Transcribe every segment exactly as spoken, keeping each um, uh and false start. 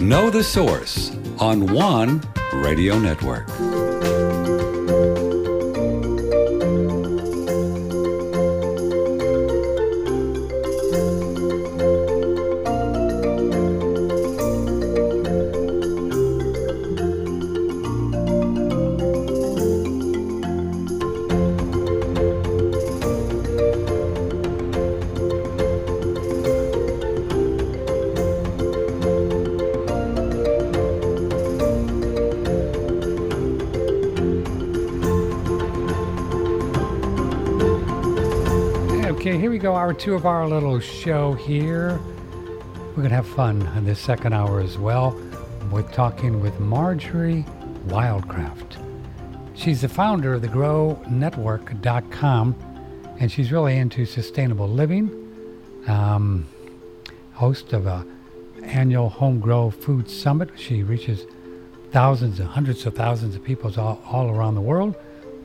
Know the Source on One Radio Network. Okay, here we go, hour two of our little show here. We're going to have fun in this second hour as well. We're talking with Marjorie Wildcraft. She's the founder of the grow network dot com, and she's really into sustainable living, um, host of a annual Home Grow Food Summit. She reaches thousands and hundreds of thousands of people all, all around the world.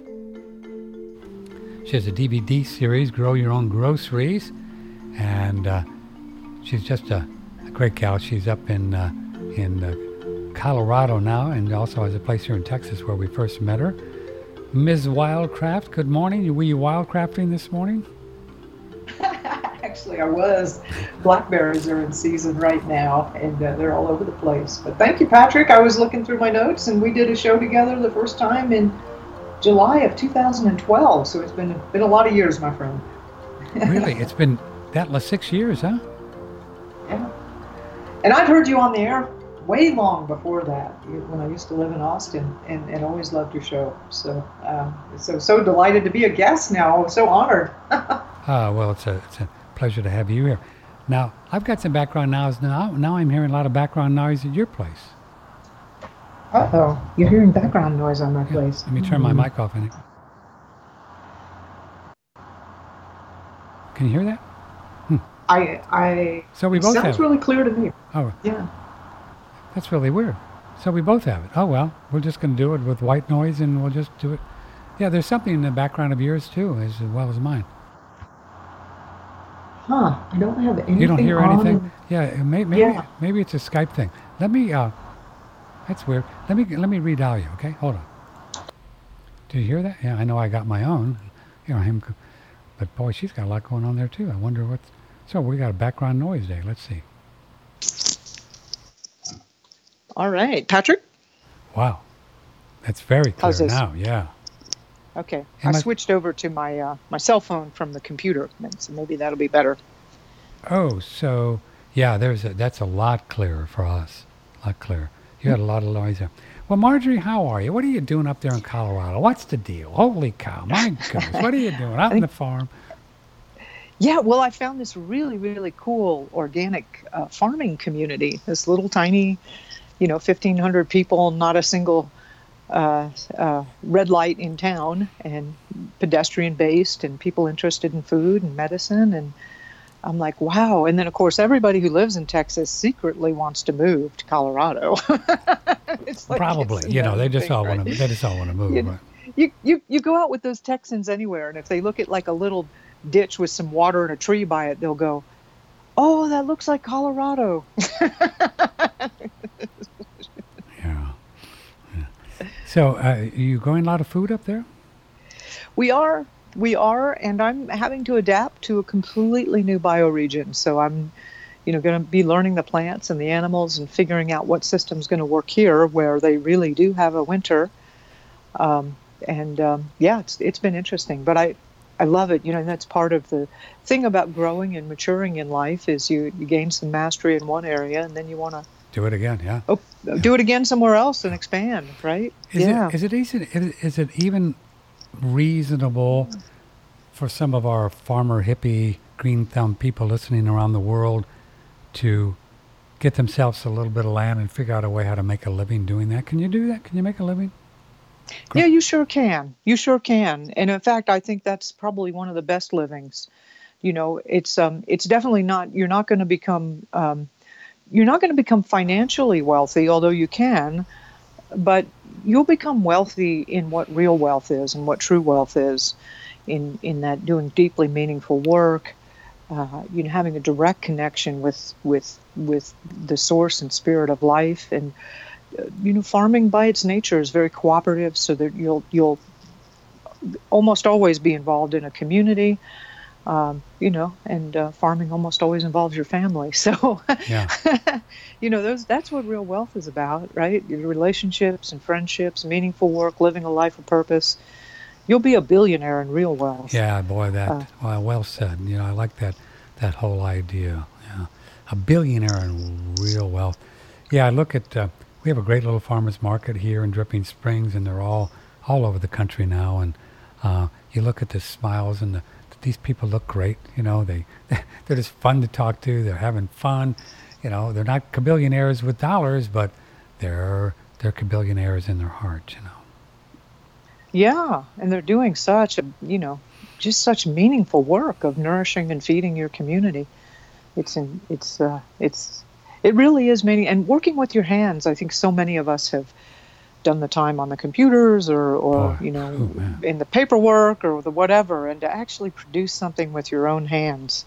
She has a D V D series, Grow Your Own Groceries, and uh, she's just a, a great gal. She's up in uh, in uh, Colorado now, and also has a place here in Texas where we first met her. Miz Wildcraft, good morning. Were you wildcrafting this morning? Actually, I was. Blackberries are in season right now, and uh, they're all over the place. But thank you, Patrick. I was looking through my notes, and we did a show together the first time in July of two thousand twelve, so it's been been a lot of years, my friend. Really? It's been that like six years, huh? Yeah. And I've heard you on the air way long before that, when I used to live in Austin, and, and always loved your show. So, um, so so delighted to be a guest now. So honored. Ah, well, it's a it's a pleasure to have you here. Now, I've got some background noise now. Now I'm hearing a lot of background noise at your place. Uh-oh, you're hearing background noise on my Yeah, place. let me turn mm-hmm. my mic off, I think. Can you hear that? Hmm. I, I, so we it both sounds have really clear to me. Oh, yeah. That's really weird. So we both have it. Oh, well, we're just going to do it with white noise, and we'll just do it. Yeah, there's something in the background of yours, too, as well as mine. Huh, I don't have anything. You don't hear on. anything? Yeah, maybe, maybe, yeah. maybe it's a Skype thing. Let me, uh, that's weird. Let me, let me redial you, okay? Hold on. Do you hear that? Yeah, I know I got my own. You know, him, but boy, she's got a lot going on there, too. I wonder what's, so we got a background noise day. Let's see. All right, Patrick? Wow. That's very clear How's this? now, yeah. Okay, Am I I- switched over to my uh, my cell phone from the computer, so maybe that'll be better. Oh, so, yeah, there's a, that's a lot clearer for us. A lot clearer. You had a lot of noise there. Well, Marjorie, how are you? What are you doing up there in Colorado? What's the deal? Holy cow, my goodness. What are you doing out on the farm? Yeah, well, I found this really, really cool organic uh, farming community. This little tiny, you know, fifteen hundred people, not a single uh, uh, red light in town, and pedestrian based, and people interested in food and medicine. And I'm like, wow. And then, of course, everybody who lives in Texas secretly wants to move to Colorado. It's like, Probably. it's You know, they just thing, all right? want to. They just all want to move. You, Right? you, you, you go out with those Texans anywhere, and if they look at like a little ditch with some water and a tree by it, they'll go, oh, that looks like Colorado. Yeah. yeah. So, uh, you growing a lot of food up there? We are, we are, and I'm having to adapt to a completely new bioregion. So I'm, you know, going to be learning the plants and the animals and figuring out what system's going to work here, where they really do have a winter. Um, and um, yeah, it's it's been interesting, but I, I love it. You know, and that's part of the thing about growing and maturing in life is you, you gain some mastery in one area, and then you want to Do it again, yeah. oh, do it again somewhere else and expand, right? Is yeah. it is it easy? Is, is it even reasonable for some of our farmer hippie green thumb people listening around the world to get themselves a little bit of land and figure out a way how to make a living doing that? Can you do that? Can you make a living? Yeah, you sure can. You sure can. And in fact, I think that's probably one of the best livings. You know, it's um, it's definitely not. You're not going to become. Um, you're not going to become financially wealthy, although you can. But you'll become wealthy in what real wealth is and what true wealth is, in in that doing deeply meaningful work, uh, you know, having a direct connection with with with the source and spirit of life. And uh, you know, farming by its nature is very cooperative, so that you'll you'll almost always be involved in a community. Um, you know, and uh, farming almost always involves your family. So, Yeah. you know, those that's what real wealth is about, right? Your relationships and friendships, meaningful work, living a life of purpose. You'll be a billionaire in real wealth. Yeah, boy, that Uh, well, well said. You know, I like that that whole idea. Yeah, a billionaire in real wealth. Yeah, I look at. Uh, we have a great little farmers market here in Dripping Springs, and they're all all over the country now. And uh, you look at the smiles, and the, these people look great. You know, they they're just fun to talk to. They're having fun. You know, they're not billionaires with dollars, but they're they're billionaires in their heart. You know. Yeah, and they're doing such a, you know, just such meaningful work of nourishing and feeding your community. It's in, it's uh, it's it really is meaning, and working with your hands. I think so many of us have done the time on the computers or or Boy. you know Oh, man. in the paperwork or the whatever, and to actually produce something with your own hands.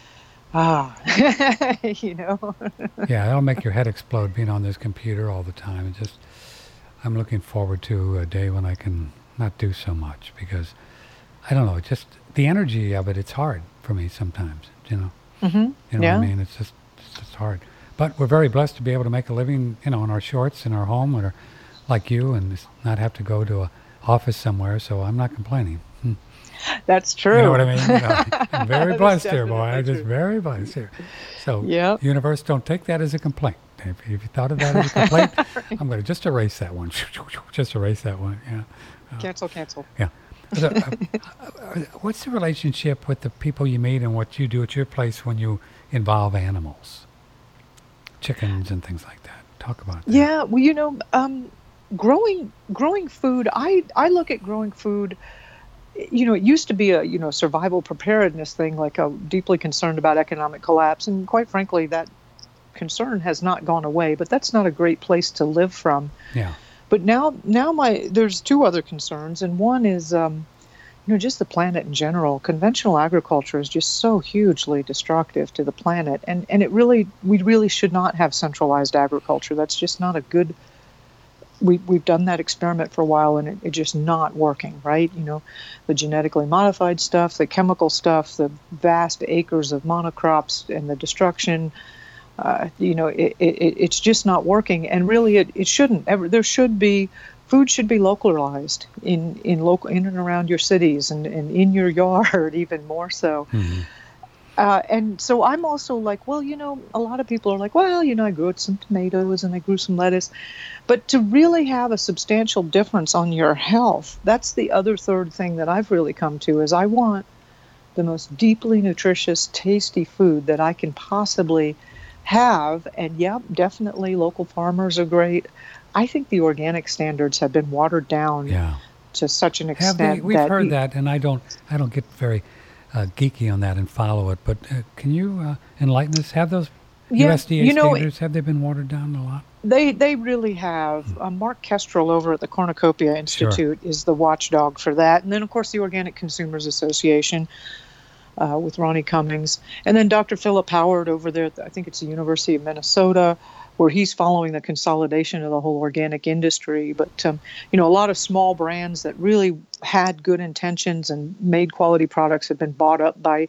Ah, you know. Yeah, that'll make your head explode being on this computer all the time. It just, I'm looking forward to a day when I can not do so much, because I don't know, it just the energy of it. It's hard for me sometimes. You know. Mm-hmm. You know Yeah. what I mean? It's just it's just hard. But we're very blessed to be able to make a living, you know, in our shorts in our home, or like you, and just not have to go to a office somewhere. So I'm not complaining. Hmm. That's true. You know what I mean? You know, I'm very That's blessed here, boy. I'm definitely just true. very blessed here. So, Yep. universe, don't take that as a complaint. If, if you thought of that as a complaint, I'm going to just erase that one. Just erase that one. Yeah. Cancel, cancel. Yeah. So, uh, uh, what's the relationship with the people you meet and what you do at your place when you involve animals, chickens and things like that? Talk about that. Yeah, well, you know, um, growing growing food. I I look at growing food. You know, it used to be a you know survival preparedness thing, like a deeply concerned about economic collapse, and quite frankly, that concern has not gone away. But that's not a great place to live from. Yeah. But now, now my there's two other concerns, and one is, um, you know, just the planet in general. Conventional agriculture is just so hugely destructive to the planet, and and it really, we really should not have centralized agriculture. That's just not a good. We we've done that experiment for a while, and it, it's just not working, right? You know, the genetically modified stuff, the chemical stuff, the vast acres of monocrops, and the destruction. Uh, you know, it, it, it's just not working, and really, it, it shouldn't ever. There should be, food should be localized in in local in and around your cities, and, and in your yard, even more so. Mm-hmm. Uh, and so I'm also like, well, you know, a lot of people are like, well, you know, I grew some tomatoes and I grew some lettuce, but to really have a substantial difference on your health, that's the other third thing that I've really come to is I want the most deeply nutritious, tasty food that I can possibly have. And yeah, definitely local farmers are great. I think the organic standards have been watered down Yeah. to such an Have extent they? We've that heard you- that, and I don't. I don't get very uh, geeky on that and follow it. But uh, can you uh, enlighten us? Have those Yeah, U S D A you know, standards, have they been watered down a lot? They they really have. Uh, Mark Kestrel over at the Cornucopia Institute is the watchdog for that. And then, of course, the Organic Consumers Association uh, with Ronnie Cummings. And then Doctor Philip Howard over there, at, I think it's the University of Minnesota, where he's following the consolidation of the whole organic industry. But, um, you know, a lot of small brands that really had good intentions and made quality products have been bought up by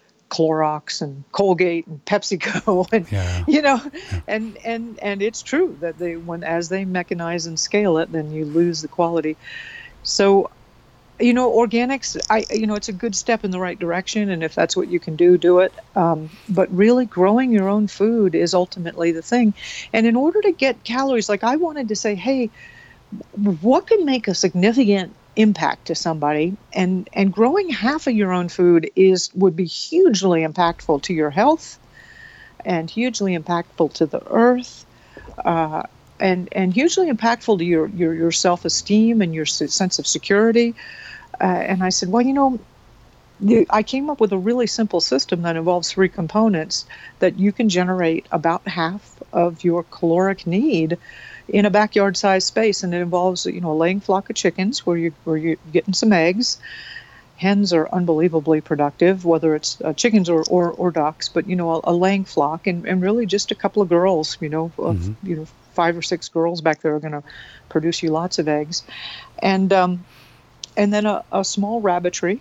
Clorox and Colgate and PepsiCo, and Yeah. you know, and and and it's true that they when as they mechanize and scale it, then you lose the quality. So, you know, organics, I you know, it's a good step in the right direction, and if that's what you can do, do it. Um, but really, growing your own food is ultimately the thing. And in order to get calories, like I wanted to say, hey, what can make a significant impact to somebody, and and growing half of your own food is would be hugely impactful to your health and hugely impactful to the earth, uh, and and hugely impactful to your your, your self-esteem and your s- sense of security. Uh, and I said, well, you know, the- I came up with a really simple system that involves three components that you can generate about half of your caloric need in a backyard-sized space, and it involves, you know, a laying flock of chickens where you where you're getting some eggs, hens are unbelievably productive, whether it's uh, chickens or, or, or ducks, but, you know, a, a laying flock, and, and really just a couple of girls, you know, of, Mm-hmm. you know, five or six girls back there are going to produce you lots of eggs. And, um, and then a, a small rabbitry.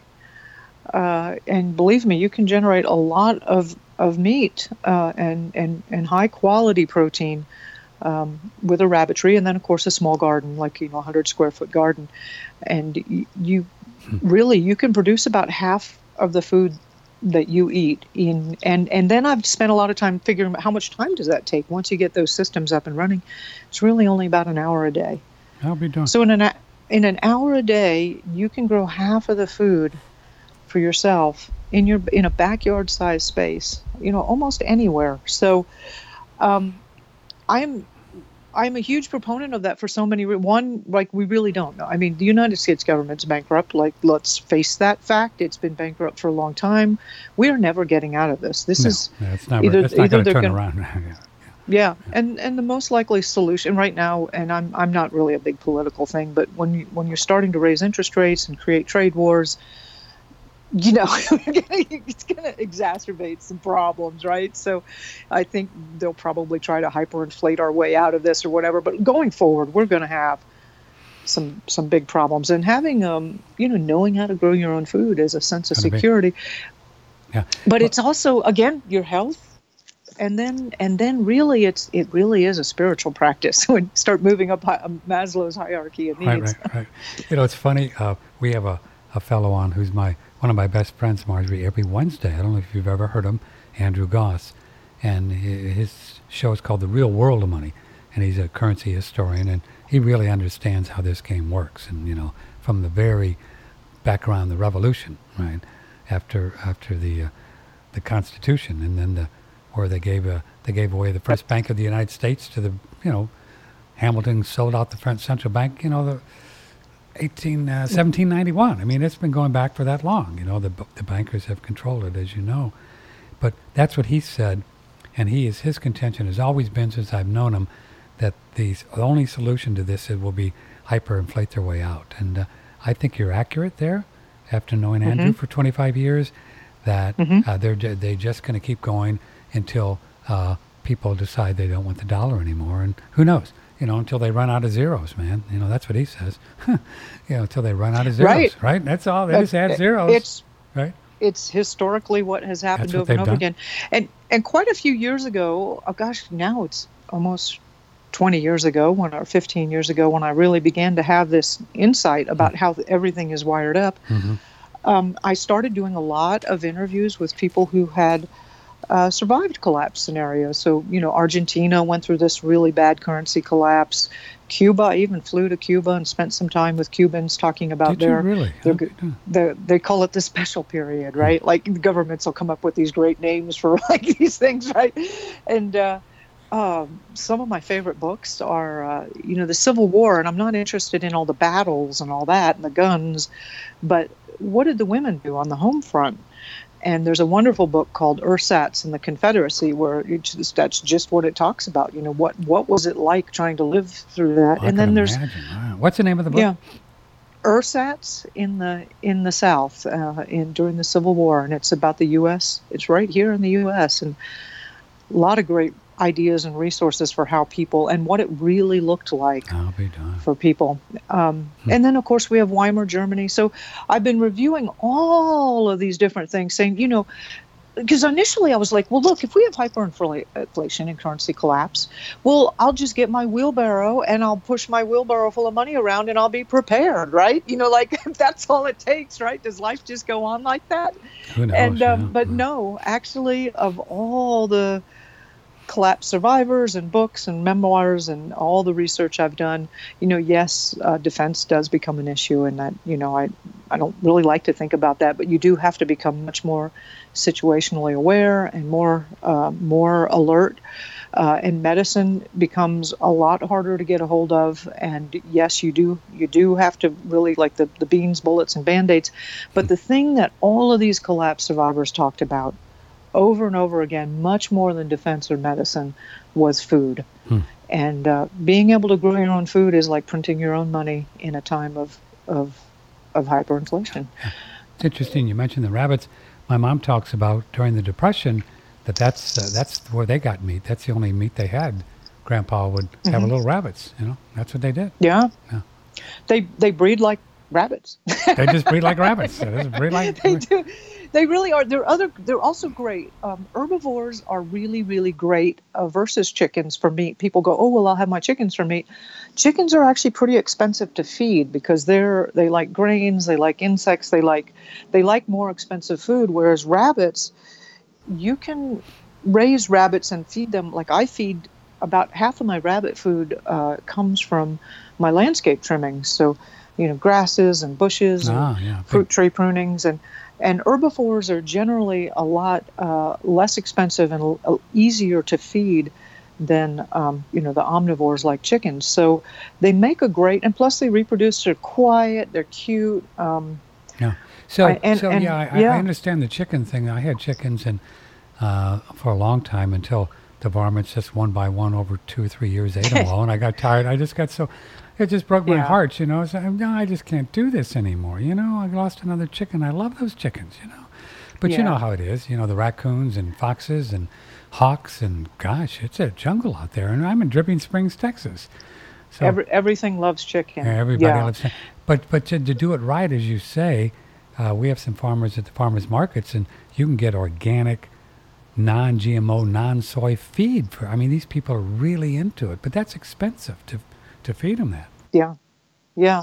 Uh, and believe me, you can generate a lot of, of meat uh, and, and, and high quality protein um, with a rabbitry. And then, of course, a small garden, like, you know, a hundred square foot garden. And y- you really, you can produce about half of the food that you eat in. And, and then I've spent a lot of time figuring out how much time does that take once you get those systems up and running. It's really only about an hour a day. I'll be done. So in an, in an hour a day, you can grow half of the food for yourself in your in a backyard size space, you know, almost anywhere. So um, I'm I'm a huge proponent of that for so many reasons. One, like, we really don't know. I mean, the United States government's bankrupt. Like, let's face that fact. It's been bankrupt for a long time. We are never getting out of this. This no, is no, it's not, either, it's not either going to turn gonna, around. Yeah, and and the most likely solution right now, and I'm I'm not really a big political thing, but when you when you're starting to raise interest rates and create trade wars, you know, it's going to exacerbate some problems, right? So I think they'll probably try to hyperinflate our way out of this or whatever. But going forward, we're going to have some some big problems. And having, um, you know, knowing how to grow your own food is a sense of security. Yeah. But it's also, again, your health. And then, and then, really, it's it really is a spiritual practice when you start moving up hi- Maslow's hierarchy of needs. Right, right, right. You know, it's funny. Uh, we have a, a fellow on who's my one of my best friends, Marjorie, every Wednesday. I don't know if you've ever heard him, Andrew Goss, and his show is called The Real World of Money, and he's a currency historian, and he really understands how this game works, and you know, from the very background, the revolution, right, after after the uh, the Constitution, and then the where they gave a they gave away the first bank of the United States to the you know Hamilton sold out the French central bank, you know the. eighteen, uh, seventeen ninety-one. I mean, it's been going back for that long. You know, the the bankers have controlled it, as you know. But that's what he said, and he is his contention has always been since I've known him that the only solution to this is will be hyperinflate their way out. And uh, I think you're accurate there. After knowing mm-hmm. Andrew for twenty-five years, that mm-hmm. uh, they're they're just going to keep going until uh, people decide they don't want the dollar anymore. And who knows? You know, until they run out of zeros, man. You know, that's what he says. you know, until they run out of zeros, right? right? That's all. They uh, just add zeros, it's, right? It's historically what has happened what over and over done. again. And and quite a few years ago, oh gosh, now it's almost twenty years ago, when or fifteen years ago, when I really began to have this insight about mm-hmm. how everything is wired up. Mm-hmm. Um, I started doing a lot of interviews with people who had Uh, survived collapse scenarios. So, you know, Argentina went through this really bad currency collapse. Cuba, I even flew to Cuba and spent some time with Cubans talking about Did their, you really? their, Okay. their, they call it the special period, right? Mm. Like the governments will come up with these great names for like these things, right? And uh, um, some of my favorite books are, uh, you know, the Civil War, and I'm not interested in all the battles and all that and the guns, but what did the women do on the home front? And there's a wonderful book called Ersatz and the Confederacy, where it's just, that's just what it talks about. You know, what what was it like trying to live through that? Oh, and I then can there's imagine. Wow. What's the name of the book? Yeah, Ersatz in the in the South uh, in during the Civil War, and it's about the U S It's right here in the U S and a lot of great ideas and resources for how people and what it really looked like I'll be done. for people. Um, hmm. And then, of course, we have Weimar Germany. So I've been reviewing all of these different things, saying, you know, because initially I was like, well, look, if we have hyperinflation and currency collapse, well, I'll just get my wheelbarrow and I'll push my wheelbarrow full of money around and I'll be prepared, right? You know, like that's all it takes, right? Does life just go on like that? Who knows? And um, yeah. But no, actually, of all the collapse survivors and books and memoirs and all the research I've done, you know, yes, uh, defense does become an issue, and that, you know, I I don't really like to think about that, but you do have to become much more situationally aware and more uh, more alert. Uh, and medicine becomes a lot harder to get a hold of. And yes, you do you do have to really, like the, the beans, bullets, and Band-Aids. But the thing that all of these collapse survivors talked about over and over again, much more than defense or medicine, was food. Hmm. And uh, being able to grow your own food is like printing your own money in a time of of, of hyperinflation. It's interesting you mentioned the rabbits. My mom talks about during the Depression that that's uh, that's where they got meat. That's the only meat they had. Grandpa would have Mm-hmm. a little rabbits. You know, that's what they did. Yeah. Yeah. They they breed like rabbits. They just breed like rabbits. They just breed like. They do. They really are. They're other. They're also great. Um, herbivores are really, really great uh, versus chickens for meat. People go, oh well, I'll have my chickens for meat. Chickens are actually pretty expensive to feed because they're they like grains, they like insects, they like they like more expensive food. Whereas rabbits, you can raise rabbits and feed them. Like I feed about half of my rabbit food uh, comes from my landscape trimmings. So, you know, grasses and bushes Ah, and yeah. fruit tree prunings and. And herbivores are generally a lot uh, less expensive and l- easier to feed than, um, you know, the omnivores like chickens. So they make a great, and plus they reproduce. They're quiet, they're cute. Um, Yeah. So, I- and- so and- yeah, I, yeah. I understand the chicken thing. I had chickens and uh, for a long time until the varmints just one by one over two or three years ate them all, and I got tired. I just got so, it just broke my Yeah. heart, you know. So, no, I just can't do this anymore, you know. I lost another chicken. I love those chickens, you know. But you Yeah. know how it is, you know, the raccoons and foxes and hawks and gosh, it's a jungle out there. And I'm in Dripping Springs, Texas. So every, everything loves chicken. everybody yeah. loves it. But but to, to do it right, as you say, uh, we have some farmers at the farmers markets, and you can get organic, non-G M O, non-soy feed. For I mean, these people are really into it, but that's expensive to to feed them that. Yeah, yeah,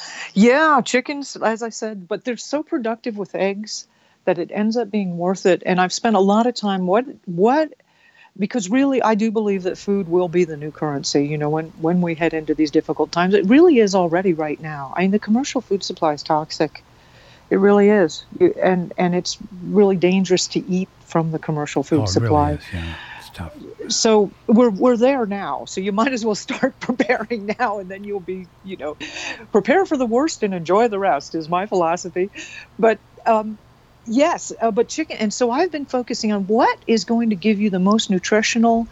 yeah. Chickens, as I said, but they're so productive with eggs that it ends up being worth it. And I've spent a lot of time. What what? Because really, I do believe that food will be the new currency. You know, when when we head into these difficult times, it really is already right now. I mean, the commercial food supply is toxic. It really is, You- and and it's really dangerous to eat from the commercial food oh, it supply. really is. Yeah, it's tough. So we're we're there now. So you might as well start preparing now, and then you'll be, you know, prepare for the worst and enjoy the rest is my philosophy. But um, yes, uh, but chicken. And so I've been focusing on what is going to give you the most nutritional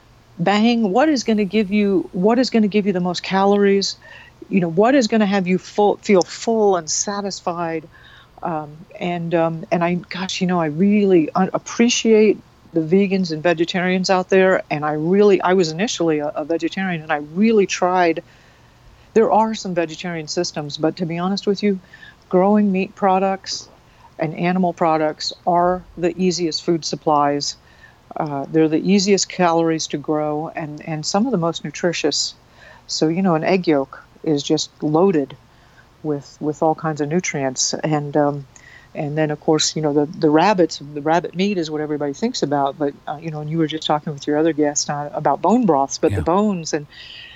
bang. What is going to give you what is going to give you the most calories. You know, what is going to have you full, feel full and satisfied. Um, and um, and I, gosh, you know, I really uh, appreciate the vegans and vegetarians out there. And I really, I was initially a, a vegetarian, and I really tried. There are some vegetarian systems, but to be honest with you, growing meat products and animal products are the easiest food supplies. Uh, they're the easiest calories to grow, and, and some of the most nutritious. So, you know, an egg yolk is just loaded with with all kinds of nutrients, and um, and then of course, you know, the the rabbits, the rabbit meat is what everybody thinks about, but uh, you know, and you were just talking with your other guest uh, about bone broths, but Yeah. the bones and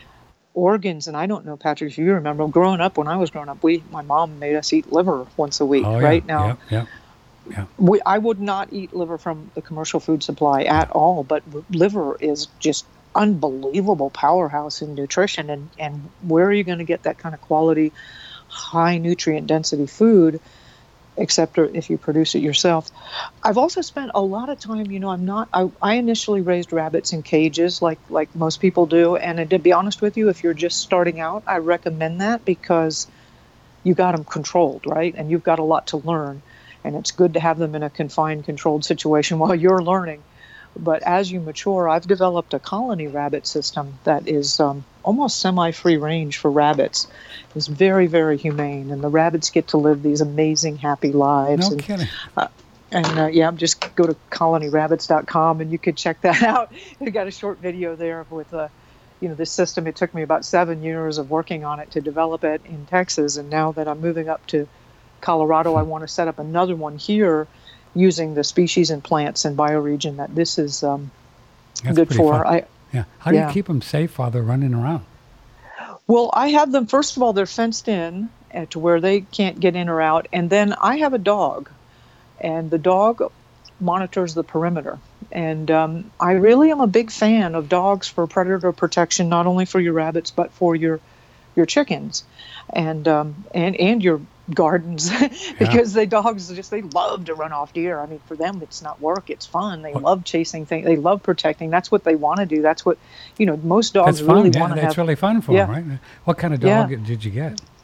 organs, and I don't know, Patrick, if you remember, growing up, when I was growing up, we my mom made us eat liver once a week, Oh, right yeah. now. Yeah, yeah. We, I would not eat liver from the commercial food supply at all, but r- liver is just unbelievable powerhouse in nutrition. And, and where are you going to get that kind of quality, high nutrient density food, except if you produce it yourself? I've also spent a lot of time, you know, I'm not, I, I initially raised rabbits in cages like, like most people do. And to be honest with you, if you're just starting out, I recommend that because you got them controlled, right? And you've got a lot to learn. And it's good to have them in a confined, controlled situation while you're learning. But as you mature, I've developed a colony rabbit system that is um, almost semi-free range for rabbits. It's very, very humane. And the rabbits get to live these amazing, happy lives. No and, kidding. And uh, yeah, just go to colony rabbits dot com and you could check that out. We got a short video there with uh, you know, this system. It took me about seven years of working on it to develop it in Texas. And now that I'm moving up to Colorado, I want to set up another one here using the species and plants and bioregion that this is um, That's good pretty for. fun. I, Yeah. How do yeah. you keep them safe while they're running around? well, I have them, first of all, they're fenced in uh, to where they can't get in or out. And then I have a dog, and the dog monitors the perimeter. And um, I really am a big fan of dogs for predator protection, not only for your rabbits, but for your your chickens and um, and and your gardens because the dogs just they love to run off deer. I mean, for them it's not work, it's fun. They love chasing things, they love protecting. That's what they want to do. That's what, you know, most dogs That's fun. really Yeah, want to that's have. really fun for Yeah. them, right? What kind of Yeah. dog did you get?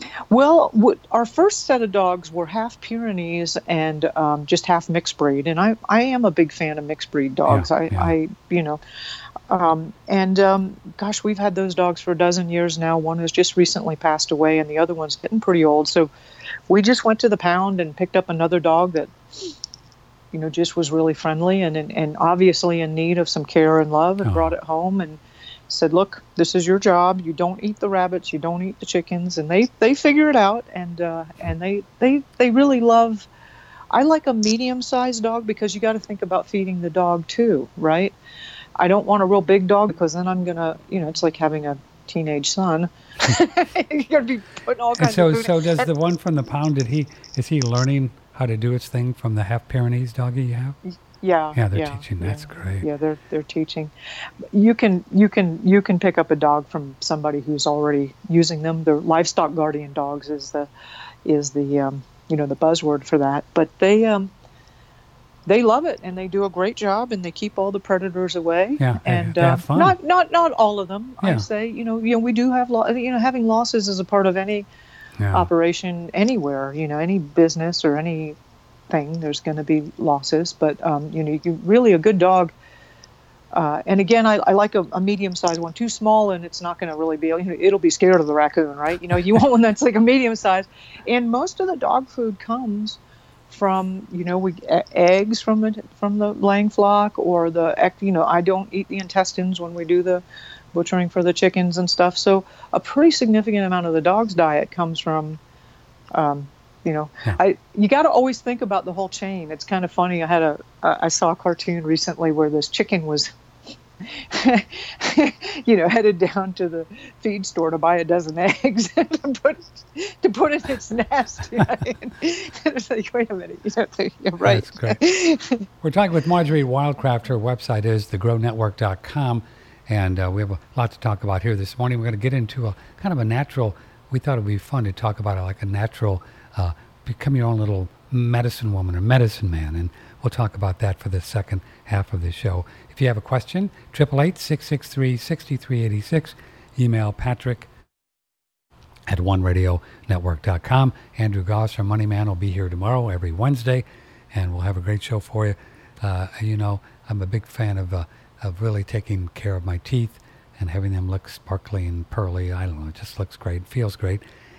Well, what, our first set of dogs were half Pyrenees and um, just half mixed breed, and I, I am a big fan of mixed breed dogs. Yeah, I, yeah. I, you know, um, and um, gosh, we've had those dogs for a dozen years now. One has just recently passed away, and the other one's getting pretty old. So we just went to the pound and picked up another dog that, you know, just was really friendly and and, and obviously in need of some care and love, and Oh. brought it home and said, look, this is your job. You don't eat the rabbits. You don't eat the chickens. And they, they figure it out. And uh, and they, they, they really love, I like a medium-sized dog because you got to think about feeding the dog too, right? I don't want a real big dog because then I'm going to, you know, it's like having a teenage son. You're going to be putting all And kinds so, of food. so does the one from the pound, did he, is he learning how to do its thing from the half Pyrenees doggy you have? Yeah, Yeah, they're yeah, teaching. yeah. That's great. Yeah, they're they're teaching. You can you can you can pick up a dog from somebody who's already using them. The livestock guardian dogs is the is the um, you know the buzzword for that. But they um they love it and they do a great job and they keep all the predators away. Yeah, they- and they have uh, fun. not not not all of them. Yeah. I'd say you know you know we do have lo- you know having losses is a part of any Yeah. operation anywhere. You know any business or any thing, there's going to be losses, but um, you know, you can, really a good dog. Uh, and again, I, I like a, a medium-sized one. Too small, and it's not going to really be. You know, it'll be scared of the raccoon, right? You know, you want one that's like a medium size. And most of the dog food comes from, you know, we e- eggs from the from the laying flock, or the, ec- you know, I don't eat the intestines when we do the butchering for the chickens and stuff. So a pretty significant amount of the dog's diet comes from. Um, You know, Yeah. I you got to always think about the whole chain. It's kind of funny. I had a uh, I saw a cartoon recently where this chicken was, you know, headed down to the feed store to buy a dozen eggs to put to put in its nest. You know? And it's like, wait a minute, you know, you're right. That's great. We're talking with Marjorie Wildcraft. Her website is the grow network dot com, and uh, we have a lot to talk about here this morning. We're going to get into a kind of a natural. We thought it would be fun to talk about it like a natural. Uh, become your own little medicine woman or medicine man, and we'll talk about that for the second half of the show. If you have a question, eight eight eight, six six three, six three eight six, email Patrick at one radio network dot com. Andrew Goss, our money man, will be here tomorrow every Wednesday, and we'll have a great show for you. Uh, you know, I'm a big fan of uh, of really taking care of my teeth and having them look sparkly and pearly. I don't know, it just looks great, feels great.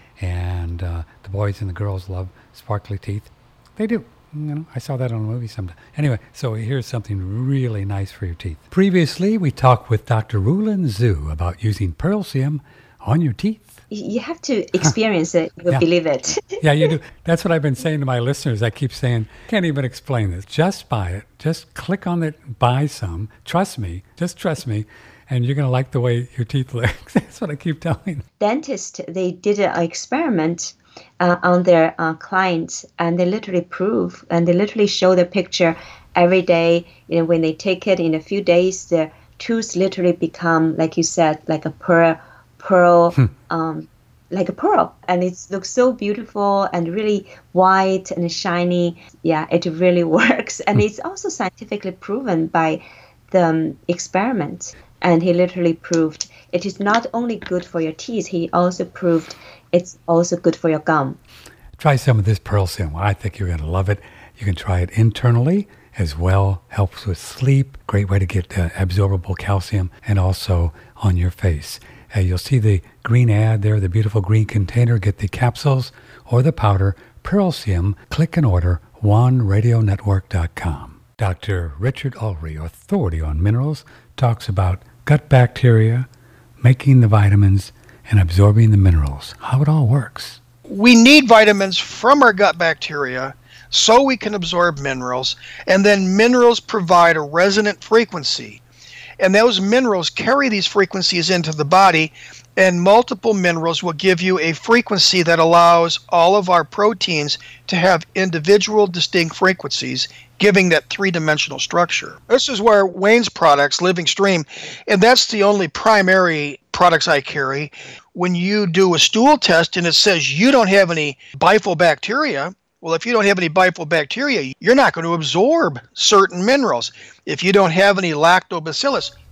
And uh, the boys and the girls love sparkly teeth. They do. You know, I saw that on a movie sometime. Anyway, so here's something really nice for your teeth. Previously, we talked with Doctor Rulin Zhu about using Pearlsium on your teeth. You have to experience it. You'll Yeah. believe it. Yeah, you do. That's what I've been saying to my listeners. I keep saying, can't even explain this. Just buy it. Just click on it, buy some. Trust me. Just trust me. And you're going to like the way your teeth look. That's what I keep telling them. Dentists, they did an experiment uh, on their uh, clients, and they literally prove, and they literally show the picture every day. You know, when they take it in a few days, the tooth literally become, like you said, like a pearl, pearl, Hmm. um, like a pearl, and it looks so beautiful and really white and shiny. Yeah, it really works, and it's also scientifically proven by the um, experiment. And he literally proved it is not only good for your teeth, he also proved it's also good for your gum. Try some of this Pearlsium. I think you're going to love it. You can try it internally as well. Helps with sleep. Great way to get uh, absorbable calcium, and also on your face. Uh, you'll see the green ad there, the beautiful green container. Get the capsules or the powder. Pearlsium. Click and order. one radio network dot com. Doctor Richard Ulrey, authority on minerals, talks about gut bacteria, making the vitamins, and absorbing the minerals. How it all works. We need vitamins from our gut bacteria so we can absorb minerals, and then minerals provide a resonant frequency. And those minerals carry these frequencies into the body, and multiple minerals will give you a frequency that allows all of our proteins to have individual distinct frequencies, giving that three-dimensional structure. This is where Wayne's products, Living Stream, and that's the only primary products I carry. When you do a stool test and it says you don't have any bifidobacteria, well, if you don't have any bifidobacteria, you're not going to absorb certain minerals. If you don't have any lactobacillus,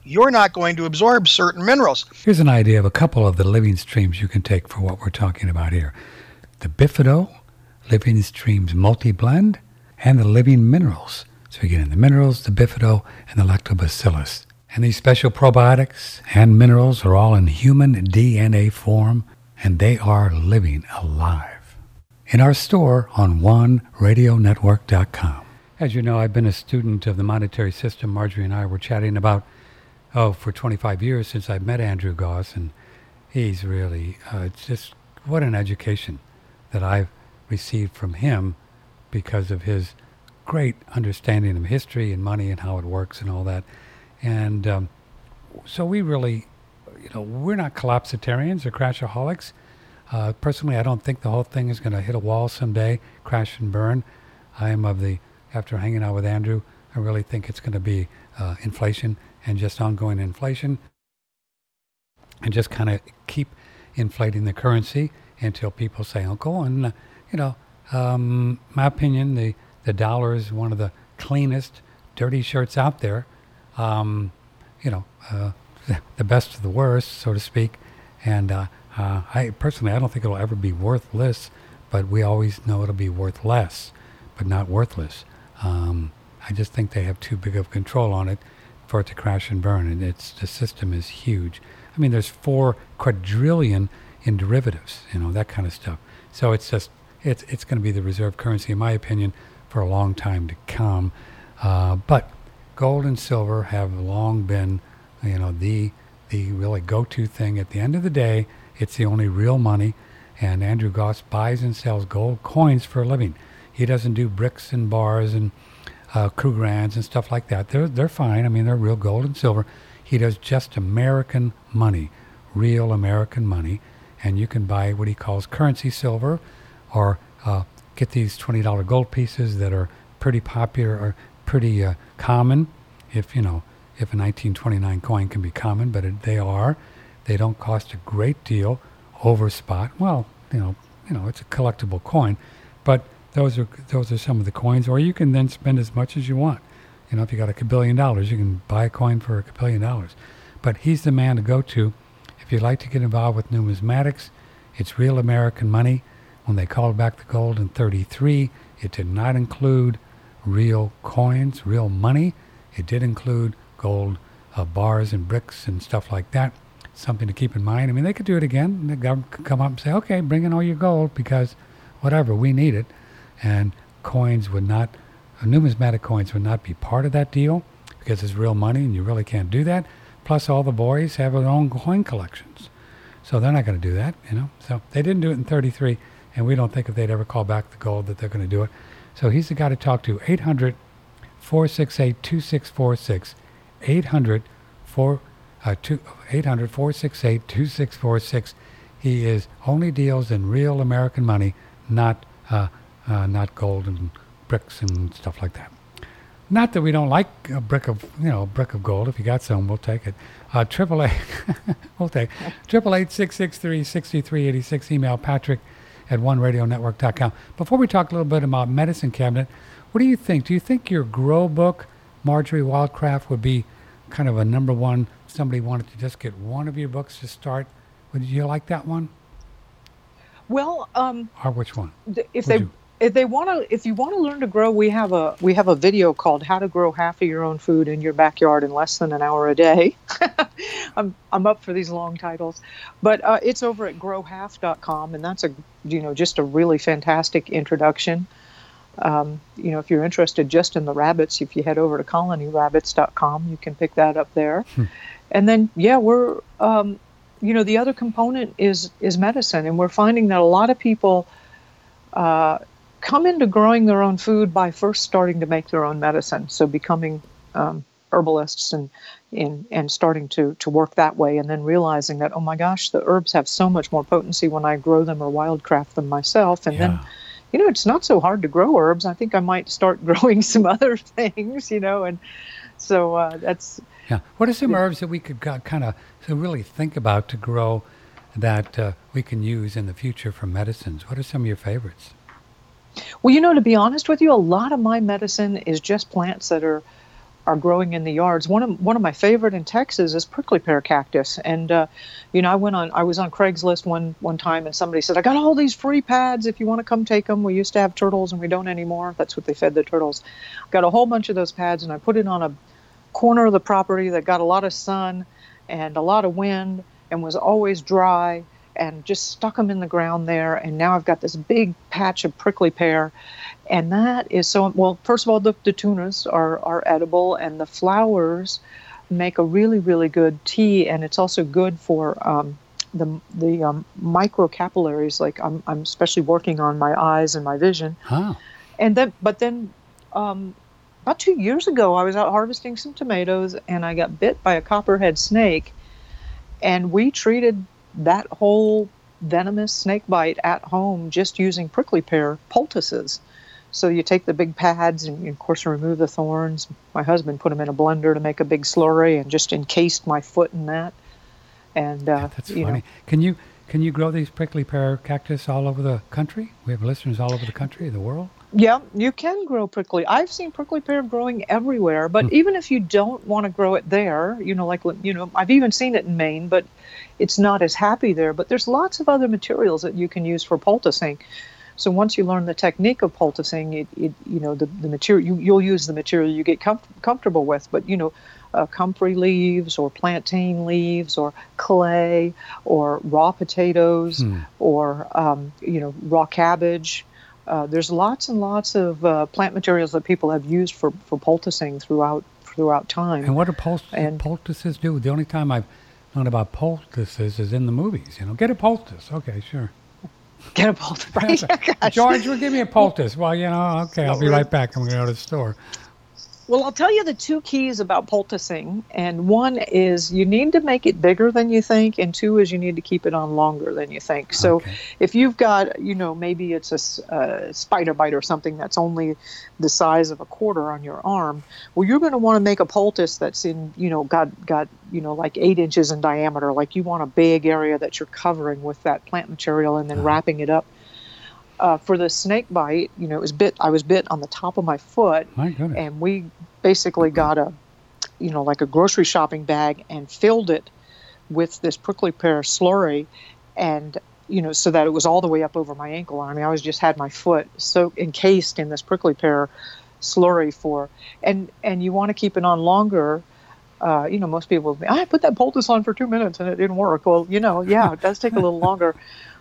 you're not going to absorb certain minerals. Here's an idea of a couple of the living streams you can take for what we're talking about here. The Bifido, Living Streams Multi-Blend, and the Living Minerals. So you get in the minerals, the Bifido, and the Lactobacillus. And these special probiotics and minerals are all in human D N A form, and they are living alive. In our store on one radio network dot com. As you know, I've been a student of the monetary system. Marjorie and I were chatting about, oh, for twenty-five years since I met Andrew Goss, and he's really, uh, it's just, what an education that I've received from him because of his great understanding of history and money and how it works and all that. And um, so we really, you know, we're not collapsitarians or crashaholics. Uh, personally, I don't think the whole thing is going to hit a wall someday, crash and burn. I am of the, after hanging out with Andrew, I really think it's going to be uh, inflation and just ongoing inflation, and just kind of keep inflating the currency until people say, uncle, and, uh, you know, um, my opinion, the, the dollar is one of the cleanest, dirty shirts out there. Um, you know, uh, the best of the worst, so to speak. And uh, uh, I personally, I don't think it'll ever be worthless, but we always know it'll be worth less, but not worthless. Um, I just think they have too big of control on it for it to crash and burn, and it's the system is huge. I mean, there's four quadrillion in derivatives, you know, that kind of stuff. So it's just, it's it's going to be the reserve currency, in my opinion, for a long time to come. Uh, but gold and silver have long been, you know, the the really go-to thing. At the end of the day, it's the only real money, and Andrew Goss buys and sells gold coins for a living. He doesn't do bricks and bars and uh, Krugerrands and stuff like that. They're they're fine. I mean, they're real gold and silver. He does just American money, real American money, and you can buy what he calls currency silver, or uh, get these twenty dollar gold pieces that are pretty popular or pretty uh, common. If you know, if a nineteen twenty-nine coin can be common, but it, they are, they don't cost a great deal over spot. Well, you know, you know, it's a collectible coin, but those are those are some of the coins. Or you can then spend as much as you want. You know, if you got a kabillion dollars, you can buy a coin for a kabillion dollars. But he's the man to go to if you'd like to get involved with numismatics. It's real American money. When they called back the gold in thirty-three, it did not include real coins, real money. It did include gold uh, bars and bricks and stuff like that. Something to keep in mind. I mean, they could do it again. The government could come up and say, okay, bring in all your gold because whatever, we need it. And coins would not, uh, numismatic coins would not be part of that deal because it's real money and you really can't do that. Plus all the boys have their own coin collections. So they're not going to do that, you know. So they didn't do it in thirty-three, and we don't think if they'd ever call back the gold that they're going to do it. So he's the guy to talk to. eight hundred, four six eight, two six four six. eight hundred, four six eight, two six four six. He is only deals in real American money, not uh, uh, not gold and bricks and stuff like that. Not that we don't like a brick of, you know, a brick of gold. If you got some, we'll take it. Uh, triple eight, we'll take triple eight six six three six three eight six. Email Patrick at one radio network dot com. Before we talk a little bit about Medicine Cabinet, what do you think? Do you think your grow book, Marjorie Wildcraft, would be kind of a number one? Somebody wanted to just get one of your books to start. Would you like that one? Well, um, or which one? Th- if Would they you? if they want to, if you want to learn to grow, we have a we have a video called "How to Grow Half of Your Own Food in Your Backyard in Less Than an Hour a Day." I'm I'm up for these long titles, but uh, it's over at grow half dot com, and that's a you know just a really fantastic introduction. Um, you know, if you're interested just in the rabbits, if you head over to colony rabbits dot com, you can pick that up there. Hmm. And then, yeah, we're, um, you know, the other component is is medicine, and we're finding that a lot of people uh, come into growing their own food by first starting to make their own medicine. So becoming um, herbalists and, and and starting to to work that way, and then realizing that, oh my gosh, the herbs have so much more potency when I grow them or wildcraft them myself, and yeah. then. You know, it's not so hard to grow herbs. I think I might start growing some other things, you know, and so uh, that's... Yeah. What are some herbs that we could kind of so really think about to grow that uh, we can use in the future for medicines? What are some of your favorites? Well, you know, to be honest with you, a lot of my medicine is just plants that are are growing in the yards. One of one of my favorite in Texas is prickly pear cactus. And uh, you know, I went on I was on Craigslist one one time, and somebody said, "I got all these free pads if you want to come take them. We used to have turtles and we don't anymore." That's what they fed the turtles. Got a whole bunch of those pads, and I put it on a corner of the property that got a lot of sun and a lot of wind and was always dry, and just stuck them in the ground there. And now I've got this big patch of prickly pear. And that is so, well, first of all, the, the tunas are, are edible, and the flowers make a really, really good tea. And it's also good for um, the the um, microcapillaries. Like I'm, I'm especially working on my eyes and my vision. Huh. And then, but then um, about two years ago, I was out harvesting some tomatoes, and I got bit by a copperhead snake. And we treated that whole venomous snake bite at home just using prickly pear poultices. So you take the big pads and, of course, remove the thorns. My husband put them in a blender to make a big slurry and just encased my foot in that. And uh, Yeah, that's you funny. know, Can you can you grow these prickly pear cactus all over the country? We have listeners all over the country, the world. yeah, you can grow prickly. I've seen prickly pear growing everywhere, but Hmm. even if you don't want to grow it there, you know, like you know, I've even seen it in Maine, but it's not as happy there. But there's lots of other materials that you can use for poulticing. So once you learn the technique of poulticing, it, it you know the, the material you, you'll use the material you get com- comfortable with. But you know, uh, comfrey leaves or plantain leaves or clay or raw potatoes Hmm. or um, you know raw cabbage. Uh, there's lots and lots of uh, plant materials that people have used for, for poulticing throughout throughout time. And what do poult- And- poultices do? The only time I've known about poultices is in the movies. You know, get a poultice. Okay, sure. Get a poultice, right? Gosh. George, will give me a poultice. Well, you know, okay, I'll be right back. I'm going to go to the store. Well, I'll tell you the two keys about poulticing. And one is you need to make it bigger than you think. And two is you need to keep it on longer than you think. So Okay. if you've got, you know, maybe it's a s- uh, spider bite or something that's only the size of a quarter on your arm, well, you're going to want to make a poultice that's in, you know, got, got, you know, like eight inches in diameter. Like you want a big area that you're covering with that plant material and then Uh-huh. wrapping it up. Uh, for the snake bite, you know, it was bit. I was bit on the top of my foot, My goodness. and we basically got a, you know, like a grocery shopping bag and filled it with this prickly pear slurry, and you know, so that it was all the way up over my ankle. I mean, I was just had my foot so encased in this prickly pear slurry for, and and you want to keep it on longer. Uh, you know, most people, I put that poultice on for two minutes and it didn't work. Well, you know, yeah, it does take a little longer.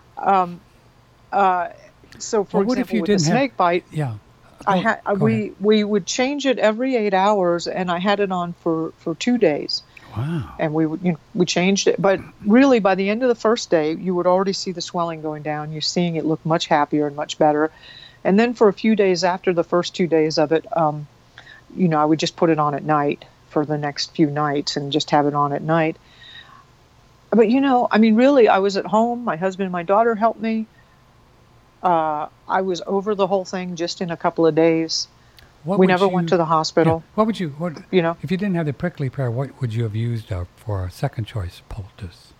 Um, uh, so, for Well, what if example, you with the didn't have- snake bite, Yeah. I Go- had go we ahead. we would change it every eight hours, and I had it on for, for two days, Wow. and we would you know, we changed it. But really, by the end of the first day, you would already see the swelling going down. You're seeing it look much happier and much better. And then for a few days after the first two days of it, um, you know, I would just put it on at night for the next few nights and just have it on at night. But you know, I mean, really, I was at home. My husband and my daughter helped me. Uh, I was over the whole thing just in a couple of days. What we would never you- went to the hospital. Yeah. What would you, what, You know, if you didn't have the prickly pear, what would you have used uh, for a second choice poultice?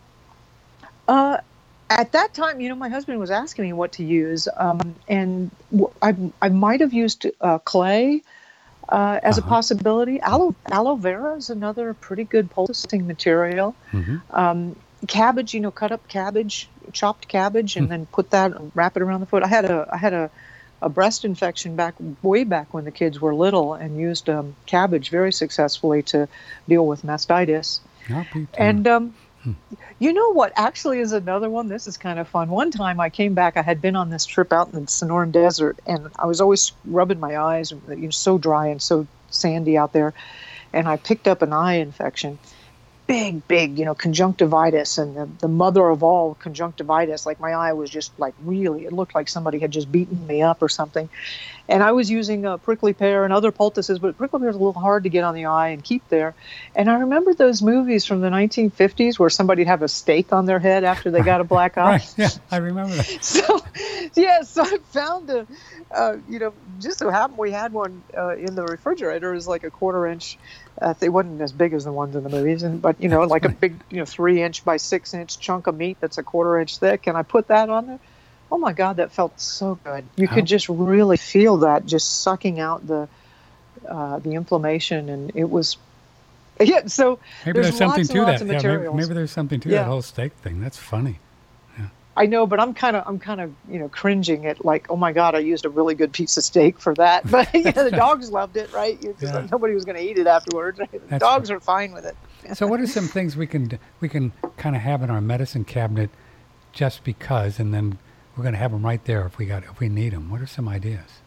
uh, at that time, you know, my husband was asking me what to use, um, and w- I, I might have used uh, clay uh, as Uh-huh. a possibility. Aloe, aloe vera is another pretty good poulticing material. Mm-hmm. Um, cabbage, you know, cut up cabbage, chopped cabbage, and Hmm. then put that, wrap it around the foot. I had a, I had a, a breast infection back way back when the kids were little, and used um, cabbage very successfully to deal with mastitis. And um, Hmm. you know what actually is another one? This is kind of fun. One time I came back, I had been on this trip out in the Sonoran Desert, and I was always rubbing my eyes, you know, so dry and so sandy out there, and I picked up an eye infection. Big, big, you know, conjunctivitis, and the, the mother of all conjunctivitis. Like my eye was just like really, it looked like somebody had just beaten me up or something. And I was using uh, prickly pear and other poultices, but prickly pear is a little hard to get on the eye and keep there. And I remember those movies from the nineteen fifties where somebody'd have a stake on their head after they got a black eye. Right, yeah, I remember that. So, yeah, so I found a, uh, you know, just so happened we had one uh, in the refrigerator. It was like a quarter inch. Uh, it wasn't as big as the ones in the movies, and but you know, That's like a right. big, you know, three inch by six inch chunk of meat that's a quarter inch thick, and I put that on there. Oh my God, that felt so good. You Oh. could just really feel that just sucking out the uh, the inflammation, and it was. Yeah, so maybe there's, there's something lots to and lots that. of Yeah, maybe, materials. maybe there's something to Yeah. that whole steak thing. That's funny. I know, but I'm kind of, I'm kind of, you know, cringing at like, oh my God, I used a really good piece of steak for that. But you know, the dogs loved it, right? You're just Yeah. like, nobody was going to eat it afterwards. Right? The That's dogs right. are fine with it. So, what are some things we can we can kind of have in our medicine cabinet, just because, and then we're going to have them right there if we got if we need them? What are some ideas?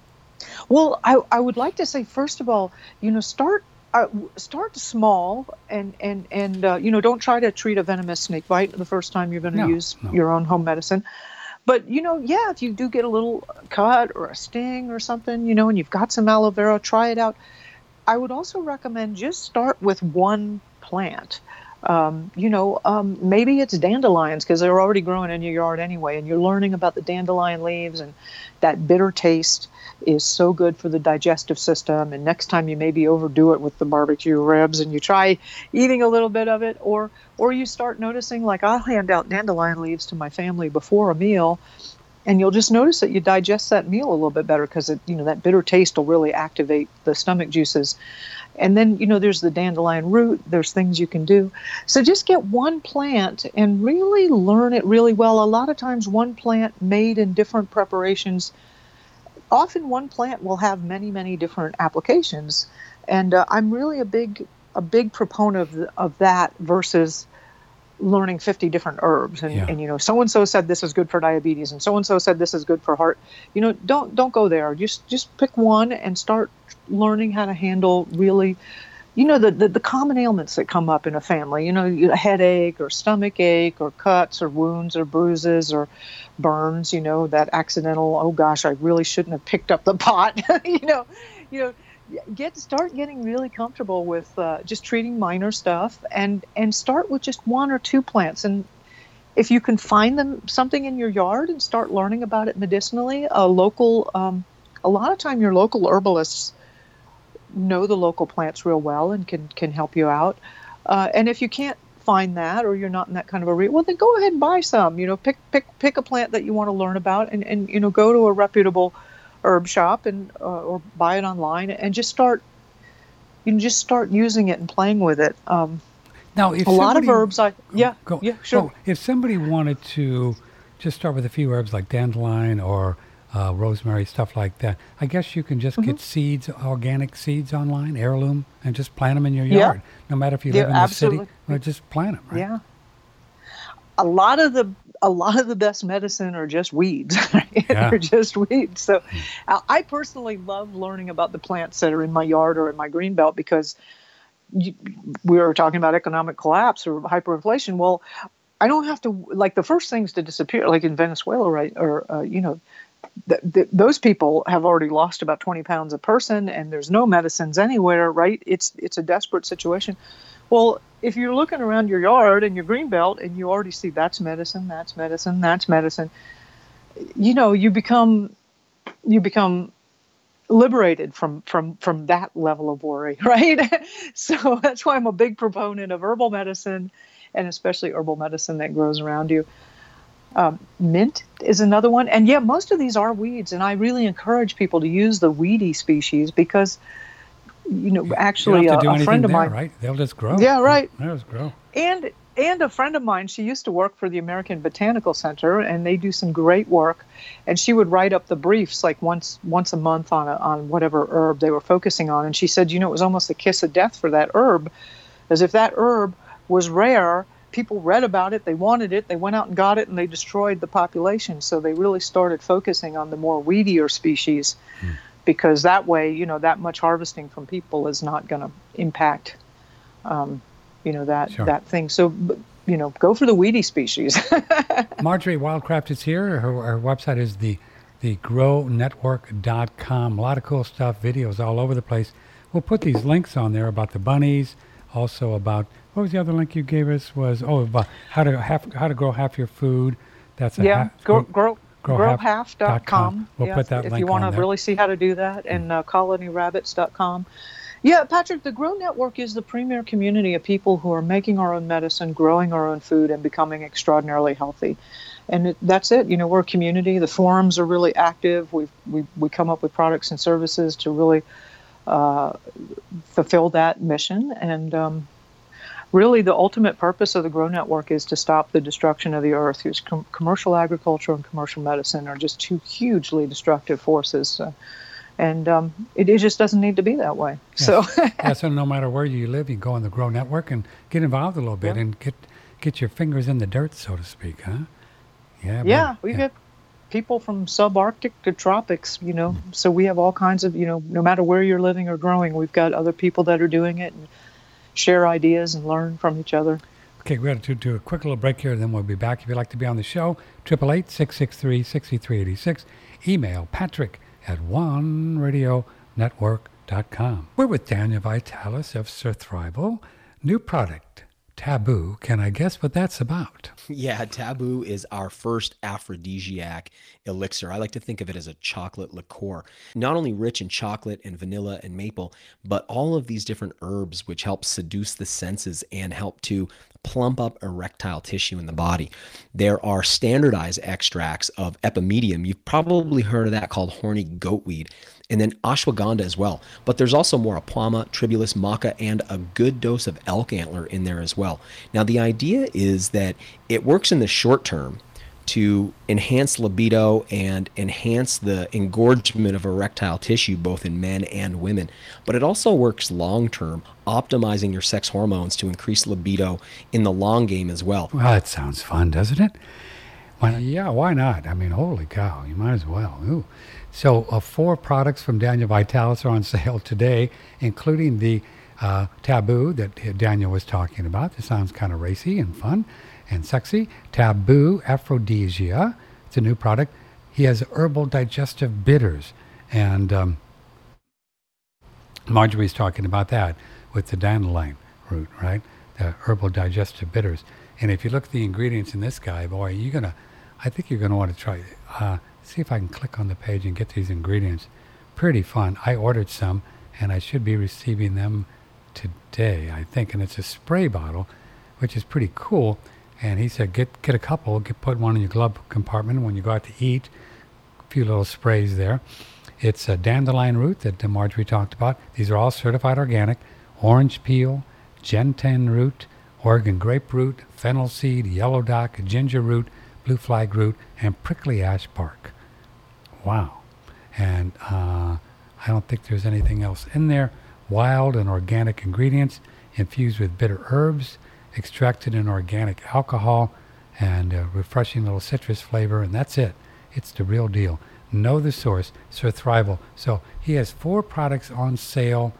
Well, I, I would like to say, first of all, you know, start uh, start small, and and and uh, you know, don't try to treat a venomous snake bite the first time you're going to No, use no. your own home medicine. But you know, yeah, if you do get a little cut or a sting or something, you know, and you've got some aloe vera, try it out. I would also recommend just start with one plant. Um, you know, um, maybe it's dandelions because they're already growing in your yard anyway, and you're learning about the dandelion leaves, and that bitter taste is so good for the digestive system. And next time you maybe overdo it with the barbecue ribs and you try eating a little bit of it, or or you start noticing, like I'll hand out dandelion leaves to my family before a meal, and you'll just notice that you digest that meal a little bit better because, you know, that bitter taste will really activate the stomach juices. And then, you know, there's the dandelion root. There's things you can do. So just get one plant and really learn it really well. A lot of times one plant made in different preparations, often one plant will have many, many different applications. And uh, I'm really a big a big proponent of, the, of that versus learning fifty different herbs. And, Yeah. and, you know, so-and-so said this is good for diabetes, and so-and-so said this is good for heart. You know, don't don't go there. Just just pick one and start learning how to handle really, you know, the, the, the common ailments that come up in a family, you know, a headache or stomach ache or cuts or wounds or bruises or burns, you know, that accidental, oh gosh, I really shouldn't have picked up the pot, you know, you know, get start getting really comfortable with uh, just treating minor stuff, and, and start with just one or two plants. And if you can find them something in your yard and start learning about it medicinally, a local, um, a lot of time your local herbalists know the local plants real well and can can help you out. Uh, and if you can't find that, or you're not in that kind of a region, well, then go ahead and buy some. You know, pick pick pick a plant that you want to learn about, and, and you know, go to a reputable herb shop and uh, or buy it online, and just start. You can just start using it and playing with it. Um, Now, if a lot of somebody- herbs, I yeah Go. yeah sure. Well, if somebody wanted to just start with a few herbs like dandelion or uh, rosemary, stuff like that, I guess you can just Mm-hmm. get seeds, organic seeds online, heirloom, and just plant them in your Yeah. yard. No matter if you Yeah, live in the absolutely. city, or just plant them. Right? Yeah. A lot of the a lot of the best medicine are just weeds. Right? Yeah. They're just weeds. So uh, I personally love learning about the plants that are in my yard or in my green belt, because you, we were talking about economic collapse or hyperinflation. Well, I don't have to, like, the first things to disappear, like in Venezuela, right? Or, uh, you know, th- th- those people have already lost about twenty pounds a person, and there's no medicines anywhere, right? It's it's a desperate situation. Well, if you're looking around your yard and your green belt and you already see that's medicine, that's medicine, that's medicine, you know, you become you become liberated from from from that level of worry, right? So that's why I'm a big proponent of herbal medicine, and especially herbal medicine that grows around you. Um, mint is another one, and yeah, most of these are weeds, and I really encourage people to use the weedy species because, you know, actually you don't have to a, do a friend anything of there, mine, right? They'll just grow. Yeah, right. They'll just grow. and and a friend of mine, she used to work for the American Botanical Center, and they do some great work. And she would write up the briefs like once once a month on a, on whatever herb they were focusing on. And she said, you know, it was almost a kiss of death for that herb, as if that herb was rare. People read about it, they wanted it, they went out and got it, and they destroyed the population. So they really started focusing on the more weedier species, Hmm. because that way, you know, that much harvesting from people is not going to impact, um, you know, that Sure. that thing. So, b- you know, go for the weedy species. Marjorie Wildcraft is here. Her, her website is the the grow network dot com. A lot of cool stuff, videos all over the place. We'll put these links on there about the bunnies, also about, what was the other link you gave us? Was oh about how to half, how to grow half your food. That's a yeah, half, grow, grow, grow grow half half dot dot com. We'll yeah, put that if link you want on to there. really see how to do that, and uh, colony rabbits dot com. Yeah, Patrick, the Grow Network is the premier community of people who are making our own medicine, growing our own food, and becoming extraordinarily healthy. And it, that's it. You know, we're a community. The forums are really active. We we we come up with products and services to really uh, fulfill that mission. And um, really, the ultimate purpose of the Grow Network is to stop the destruction of the earth. Because com- commercial agriculture and commercial medicine are just two hugely destructive forces. Uh, and um, it, it just doesn't need to be that way. Yes. So, yeah, so no matter where you live, you go on the Grow Network and get involved a little bit yeah. and get get your fingers in the dirt, so to speak, huh? Yeah. Yeah, man. we yeah. get people from subarctic to tropics, you know, mm-hmm. so we have all kinds of, you know, no matter where you're living or growing, we've got other people that are doing it and share ideas and learn from each other. Okay, we're going to do a quick little break here, then we'll be back. If you'd like to be on the show, eight eight eight, six six three, six three eight six. Email Patrick at one radio network dot com. We're with Daniel Vitalis of Surthrival. New product, Taboo. Can I guess what that's about? Yeah, Taboo is our first aphrodisiac elixir. I like to think of it as a chocolate liqueur. Not only rich in chocolate and vanilla and maple, but all of these different herbs which help seduce the senses and help to plump up erectile tissue in the body. There are standardized extracts of epimedium. You've probably heard of that, called horny goatweed, and then ashwagandha as well. But there's also more apama, tribulus, maca, and a good dose of elk antler in there as well. Now, the idea is that it works in the short term to enhance libido and enhance the engorgement of erectile tissue, both in men and women. But it also works long term, optimizing your sex hormones to increase libido in the long game as well. Well, that sounds fun, doesn't it? Why, yeah, why not? I mean, holy cow, you might as well. Ooh. So uh, four products from Daniel Vitalis are on sale today, including the uh, Taboo that Daniel was talking about. This sounds kind of racy and fun and sexy. Taboo Aphrodisia. It's a new product. He has herbal digestive bitters. And um, Marjorie's talking about that with the dandelion root, right? The herbal digestive bitters. And if you look at the ingredients in this guy, boy, you're going to, I think you're going to want to try it. Uh, see if I can click on the page and get these ingredients. Pretty fun. I ordered some, and I should be receiving them today, I think. And it's a spray bottle, which is pretty cool. And he said, get get a couple, get put one in your glove compartment when you go out to eat. A few little sprays there. It's a dandelion root that Marjorie talked about. These are all certified organic. Orange peel, gentian root, Oregon grape root, fennel seed, yellow dock, ginger root, blue flag root, and prickly ash bark. Wow. And uh, I don't think there's anything else in there. Wild and organic ingredients infused with bitter herbs, extracted in organic alcohol, and a refreshing little citrus flavor, and that's it. It's the real deal. Know the source, Surthrival. So he has four products on sale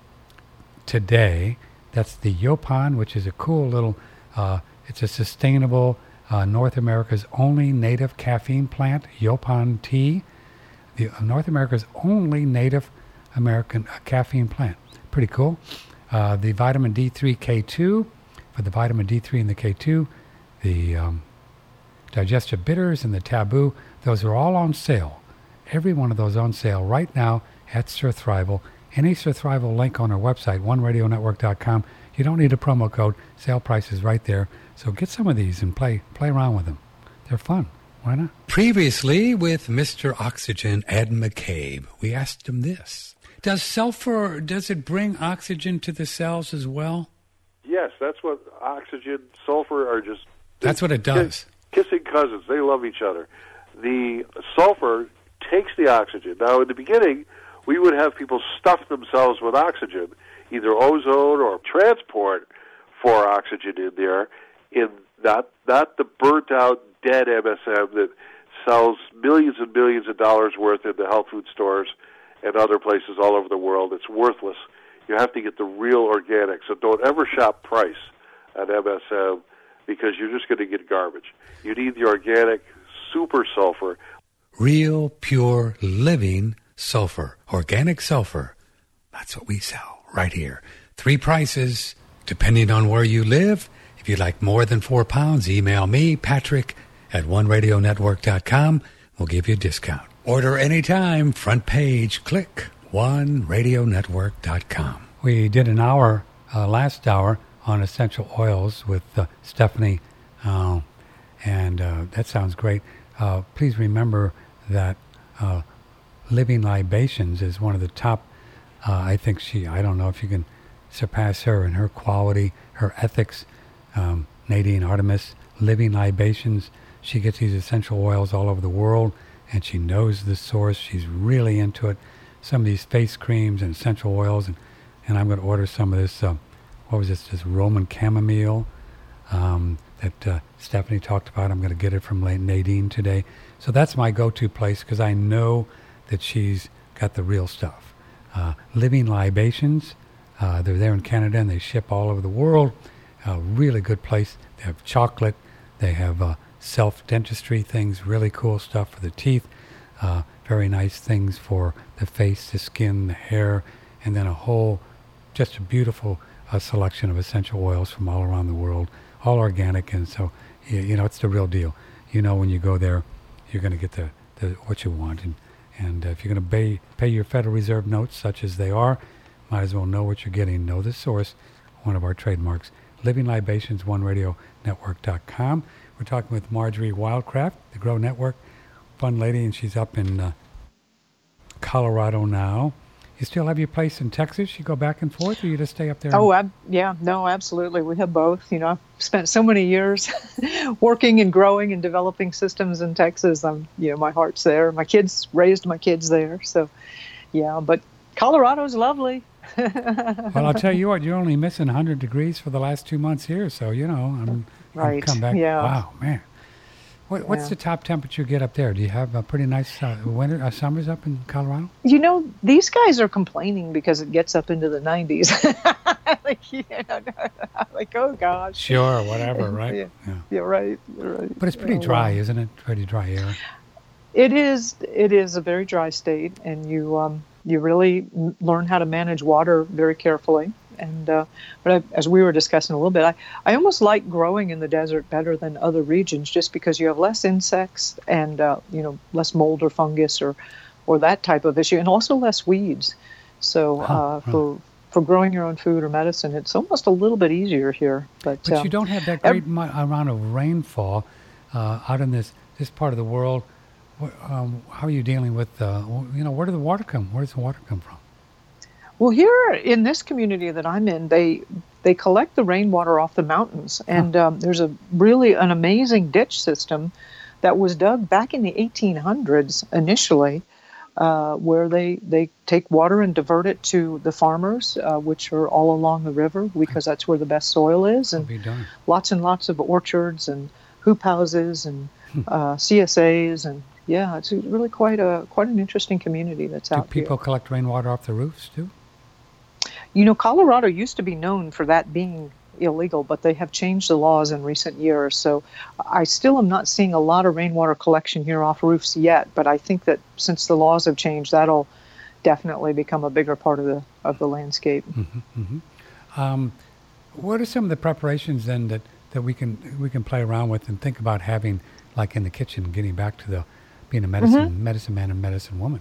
today. That's the Yaupon, which is a cool little, uh, it's a sustainable uh, North America's only native caffeine plant, Yaupon tea. The uh, North America's only native American uh, caffeine plant. Pretty cool. Uh, the vitamin D three K two, for the vitamin D three and the K two, the um, digestive bitters and the Taboo, those are all on sale. Every one of those on sale right now at Surthrival. Any Surthrival link on our website, one radio network dot com. You don't need a promo code. Sale price is right there. So get some of these and play play around with them. They're fun. Why not? Previously with Mister Oxygen, Ed McCabe, we asked him this. Does sulfur, does it bring oxygen to the cells as well? Yes, that's what oxygen, sulfur are just... That's what it does. Kiss, kissing cousins. They love each other. The sulfur takes the oxygen. Now, in the beginning, we would have people stuff themselves with oxygen, either ozone or transport for oxygen in there, in not not the burnt-out, dead M S M that sells millions and millions of dollars worth in the health food stores and other places all over the world. It's worthless. You have to get the real organic. So don't ever shop price at M S M because you're just going to get garbage. You need the organic super sulfur. Real, pure, living sulfur. Organic sulfur. That's what we sell right here. Three prices, depending on where you live. If you'd like more than four pounds, email me, Patrick, at one radio network dot com. We'll give you a discount. Order anytime, front page, click one radio network dot com. We did an hour, uh, last hour, on essential oils with uh, Stephanie, uh, and uh, that sounds great. Uh, please remember that uh, Living Libations is one of the top Uh, I think she, I don't know if you can surpass her in her quality, her ethics. Um, Nadine Artemis, Living Libations. She gets these essential oils all over the world, and she knows the source. She's really into it. Some of these face creams and essential oils, and, and I'm going to order some of this, uh, what was this, this Roman chamomile um, that uh, Stephanie talked about. I'm going to get it from Nadine today. So that's my go-to place because I know that she's got the real stuff. Uh, Living Libations, uh, they're there in Canada, and they ship all over the world. A really good place. They have chocolate. They have uh, self-dentistry things, really cool stuff for the teeth. Uh, very nice things for the face, the skin, the hair, and then a whole, just a beautiful uh, selection of essential oils from all around the world, all organic. And so, you, you know, it's the real deal. You know, when you go there, you're going to get the, the what you want. And, and uh, if you're going to pay, pay your Federal Reserve notes, such as they are, might as well know what you're getting, know the source, one of our trademarks. Living Libations, one radio network dot com. We're talking with Marjorie Wildcraft, the Grow Network. Fun lady, and she's up in uh, Colorado now. You still have your place in Texas? You go back and forth, or you just stay up there? Oh, ab- yeah, no, absolutely. We have both. You know, I've spent so many years working and growing and developing systems in Texas. I'm, you know, my heart's there. My kids raised my kids there. So, yeah, but Colorado's lovely. Well, I'll tell you what, you're only missing one hundred degrees for the last two months here, so, you know, I'm, right. I'm come back. Yeah. Wow, man. What, what's yeah. the top temperature you get up there? Do you have a pretty nice uh, winter, uh, summers up in Colorado? You know, these guys are complaining because it gets up into the nineties. like, you know, like, oh, gosh. Sure, whatever, right? Yeah, yeah. You're right. You're right. But it's pretty dry, isn't it? Pretty dry air. It is. It is a very dry state, and you... um. You really learn how to manage water very carefully. And uh, but I, as we were discussing a little bit, I, I almost like growing in the desert better than other regions just because you have less insects and, uh, you know, less mold or fungus or, or that type of issue, and also less weeds. So uh, huh, for huh. for growing your own food or medicine, it's almost a little bit easier here. But, but um, you don't have that great ev- amount of rainfall uh, out in this, this part of the world. Um, how are you dealing with, uh, you know, where does the water come? Where does the water come from? Well, here in this community that I'm in, they they collect the rainwater off the mountains, and huh. um, there's a really an amazing ditch system that was dug back in the eighteen hundreds initially, uh, where they they take water and divert it to the farmers, uh, which are all along the river because that's where the best soil is, and be done. lots and lots of orchards and hoop houses and uh, C S As and. Yeah, it's really quite a quite an interesting community that's Do out here. Do people collect rainwater off the roofs too? You know, Colorado used to be known for that being illegal, but they have changed the laws in recent years. So I still am not seeing a lot of rainwater collection here off roofs yet, but I think that since the laws have changed, that'll definitely become a bigger part of the of the landscape. Mm-hmm, mm-hmm. Um, what are some of the preparations then that, that we can we can play around with and think about having, like in the kitchen, getting back to the being a medicine mm-hmm. medicine man and medicine woman?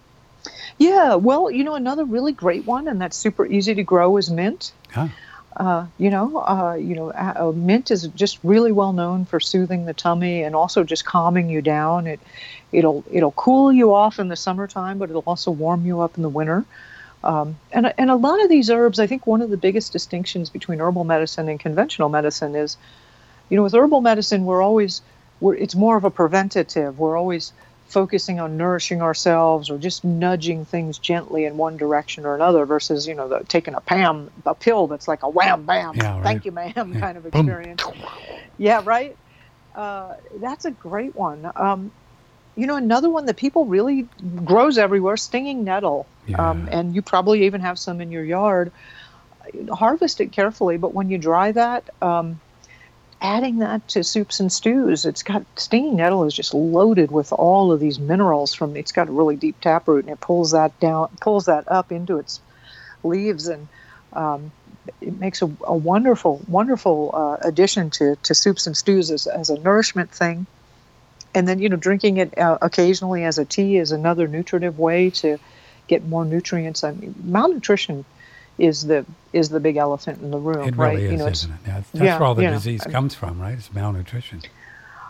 Yeah, well, you know, another really great one, and that's super easy to grow, is mint. Huh. Uh, you know, uh, you know, uh, mint is just really well known for soothing the tummy and also just calming you down. It, it'll it'll cool you off in the summertime, but it'll also warm you up in the winter. Um, and and a lot of these herbs, I think one of the biggest distinctions between herbal medicine and conventional medicine is, you know, with herbal medicine, we're always we're it's more of a preventative. We're always focusing on nourishing ourselves or just nudging things gently in one direction or another versus, you know, the, taking a Pam, a pill that's like a wham, bam, yeah, right. thank you, ma'am, yeah. kind of experience. Boom. Yeah, right? Uh, that's a great one. Um, you know, another one that people really grows everywhere, stinging nettle. Yeah. Um, and you probably even have some in your yard. Harvest it carefully, but when you dry that, um, adding that to soups and stews, it's got stinging nettle is just loaded with all of these minerals from. It's got a really deep taproot, and it pulls that down, pulls that up into its leaves, and um, it makes a, a wonderful, wonderful uh, addition to, to soups and stews as, as a nourishment thing. And then, you know, drinking it uh, occasionally as a tea is another nutritive way to get more nutrients. I mean, malnutrition is the is the big elephant in the room, it right? Really is, you know, isn't it? Yeah, that's yeah, where all the yeah. disease comes from, right? It's malnutrition.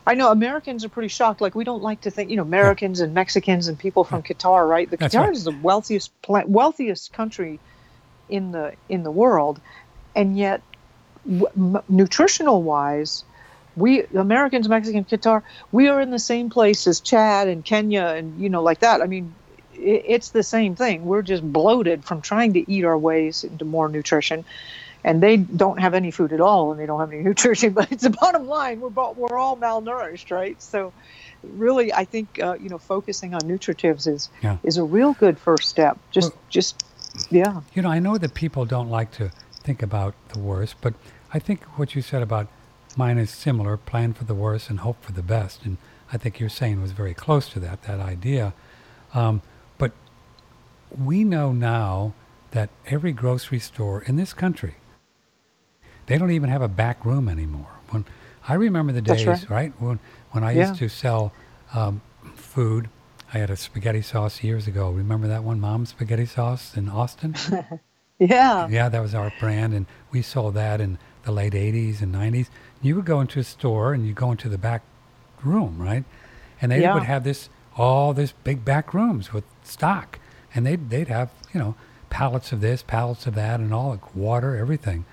I know Americans are pretty shocked. Like, we don't like to think, you know, Americans yeah. and Mexicans and people from yeah. Qatar, right? The That's Qatar right. is the wealthiest wealthiest country in the in the world, and yet, w- m- nutritional wise, we Americans, Mexicans, Qatar, we are in the same place as Chad and Kenya, and you know, like that. I mean, it, it's the same thing. We're just bloated from trying to eat our ways into more nutrition. And they don't have any food at all, and they don't have any nutrition. But it's the bottom line: we're bo- we're all malnourished, right? So, really, I think uh, you know, focusing on nutritives is yeah. is a real good first step. Just, well, just, yeah. You know, I know that people don't like to think about the worst, but I think what you said about mine is similar: plan for the worst and hope for the best. And I think you're saying was very close to that that idea. Um, but we know now that every grocery store in this country, they don't even have a back room anymore. When I remember the days, right. right, when when I yeah. used to sell um, food, I had a spaghetti sauce years ago. Remember that one, Mom's Spaghetti Sauce in Austin? yeah. Yeah, that was our brand, and we sold that in the late eighties and nineties. You would go into a store, and you go into the back room, right? And they yeah. would have this, all this big back rooms with stock, and they'd, they'd have, you know, pallets of this, pallets of that, and all, like water, everything.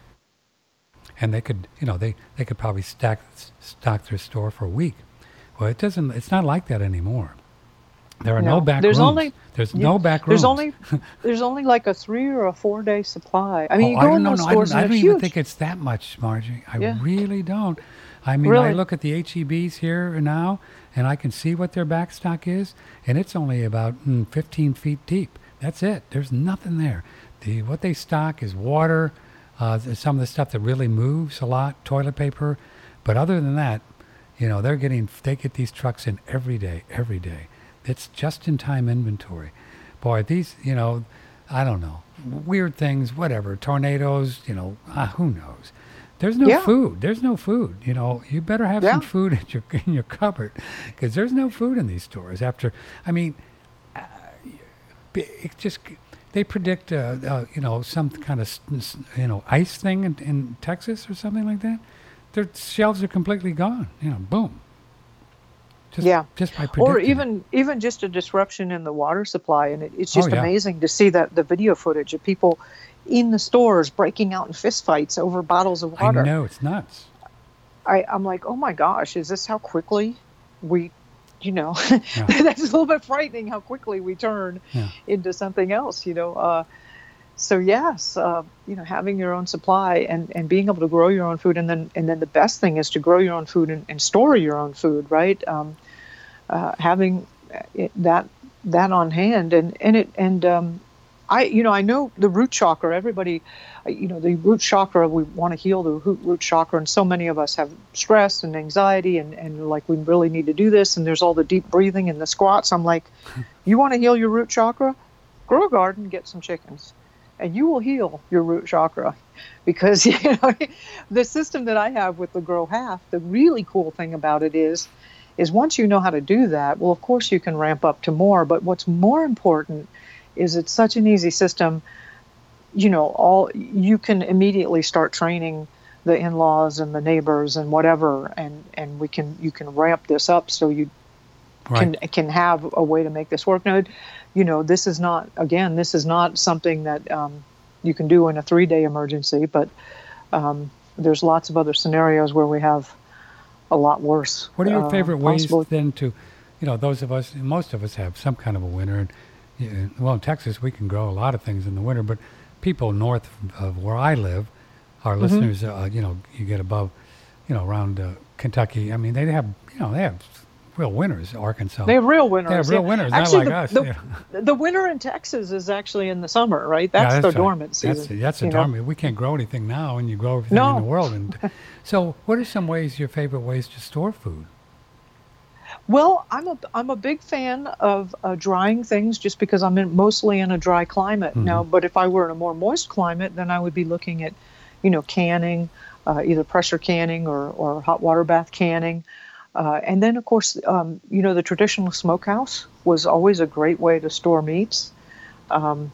And they could, you know, they, they could probably stack stock their store for a week. Well, it doesn't. It's not like that anymore. There are no, no back there's rooms. Only, there's yeah, no back rooms. There's only there's only like a three or a four day supply. I mean, oh, you I go don't in know. those No, stores I don't, I don't even huge. think it's that much, Margie. I yeah. really don't. I mean, really? I look at the H E Bs here now, and I can see what their back stock is, and it's only about mm, fifteen feet deep. That's it. There's nothing there. The what they stock is water. Uh, some of the stuff that really moves a lot, toilet paper, but other than that, you know, they're getting, they get these trucks in every day, every day. It's just-in-time inventory. Boy, these, you know, I don't know, weird things, whatever, tornadoes, you know, ah, who knows? There's no yeah. food. There's no food. You know, you better have yeah. some food in your in your cupboard, because there's no food in these stores. After, I mean, uh, it just. They predict, uh, uh, you know, some kind of, you know, ice thing in, in Texas or something like that. Their shelves are completely gone. You know, boom. Just, yeah. Just by predicting. Or even even just a disruption in the water supply, and it, it's just oh, yeah. amazing to see that the video footage of people in the stores breaking out in fistfights over bottles of water. I know, it's nuts. I, I'm like, oh my gosh, is this how quickly we? You know, yeah. that's a little bit frightening how quickly we turn yeah. into something else, you know. Uh, so, yes, uh, you know, having your own supply and, and being able to grow your own food. And then and then the best thing is to grow your own food and, and store your own food, right? Um, uh, having it, that that on hand. And, and, it, and um, I, you know, I know the root chakra, everybody, you know, the root chakra, we want to heal the root, root chakra. And so many of us have stress and anxiety and, and like, we really need to do this. And there's all the deep breathing and the squats. I'm like, you want to heal your root chakra? Grow a garden, get some chickens, and you will heal your root chakra. Because, you know, the system that I have with the Grow Half, the really cool thing about it is, is once you know how to do that, well, of course you can ramp up to more. But what's more important is it's such an easy system. You know, all you can immediately start training the in-laws and the neighbors and whatever, and, and we can you can ramp this up so you right. can can have a way to make this work. Now, you know, this is not again, this is not something that um, you can do in a three-day emergency, but um, there's lots of other scenarios where we have a lot worse. What are your uh, favorite ways possible. then to, you know, those of us, most of us have some kind of a winter. And, yeah, well, in Texas, we can grow a lot of things in the winter, but people north of where I live, our mm-hmm. listeners, uh, you know, you get above, you know, around uh, Kentucky. I mean, they have, you know, they have real winters. Arkansas. They have real winters. They have real yeah. winters, actually, not like the, us. The, the winter in Texas is actually in the summer, right? That's, yeah, that's the right. dormant season. That's, that's the dormant. We can't grow anything now, and you grow everything no. in the world. And so, what are some ways, your favorite ways to store food? Well, I'm a I'm a big fan of uh, drying things just because I'm in, mostly in a dry climate mm-hmm. now. But if I were in a more moist climate, then I would be looking at, you know, canning, uh, either pressure canning or, or hot water bath canning. Uh, and then, of course, um, you know, the traditional smokehouse was always a great way to store meats. Um,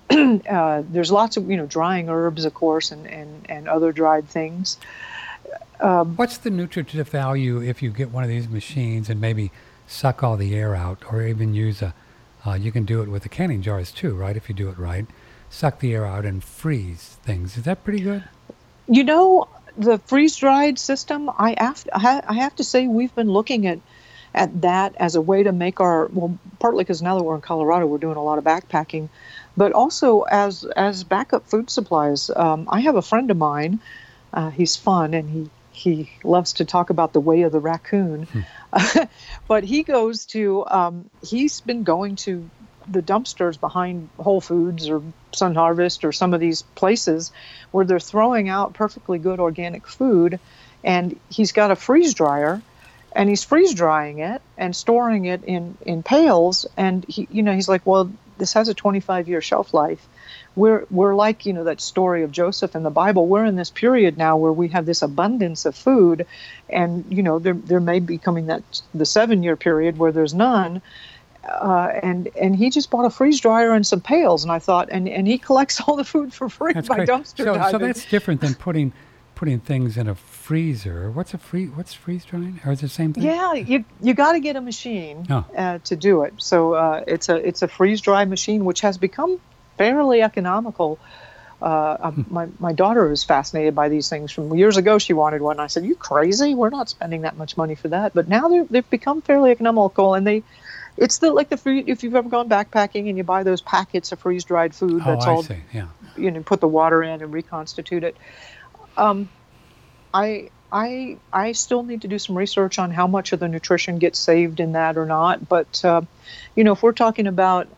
uh, there's lots of, you know, drying herbs, of course, and, and, and other dried things. Um, What's the nutritive value if you get one of these machines and maybe suck all the air out, or even use a, uh, you can do it with the canning jars too, right? If you do it right, suck the air out and freeze things. Is that pretty good? You know, the freeze-dried system, I have, I have to say we've been looking at at that as a way to make our, well, partly because now that we're in Colorado, we're doing a lot of backpacking, but also as as backup food supplies. Um, I have a friend of mine, uh, he's fun, and he, he loves to talk about the way of the raccoon, hmm. but he goes to, um, he's been going to the dumpsters behind Whole Foods or Sun Harvest or some of these places where they're throwing out perfectly good organic food, and he's got a freeze dryer, and he's freeze drying it and storing it in, in pails, and he, you know, he's like, well, this has a twenty-five year shelf life. We're we're like, you know, that story of Joseph in the Bible. We're in this period now where we have this abundance of food, and you know, there there may be coming that the seven year period where there's none. Uh, and and he just bought a freeze dryer and some pails, and I thought, and, and he collects all the food for free that's by great. dumpster so, diving. So that's different than putting putting things in a freezer. What's a free? What's freeze drying? Or is it the same thing? Yeah, you you got to get a machine oh. uh, to do it. So uh, it's a it's a freeze dry machine, which has become fairly economical. Uh, hmm. My my daughter is fascinated by these things. From years ago, she wanted one. I said, "You crazy? We're not spending that much money for that." But now they've they've become fairly economical, and they. It's the like the free, if you've ever gone backpacking and you buy those packets of freeze dried food. Oh, That's I all. see. Yeah. You know, put the water in and reconstitute it. Um, I I I still need to do some research on how much of the nutrition gets saved in that or not. But uh, you know, if we're talking about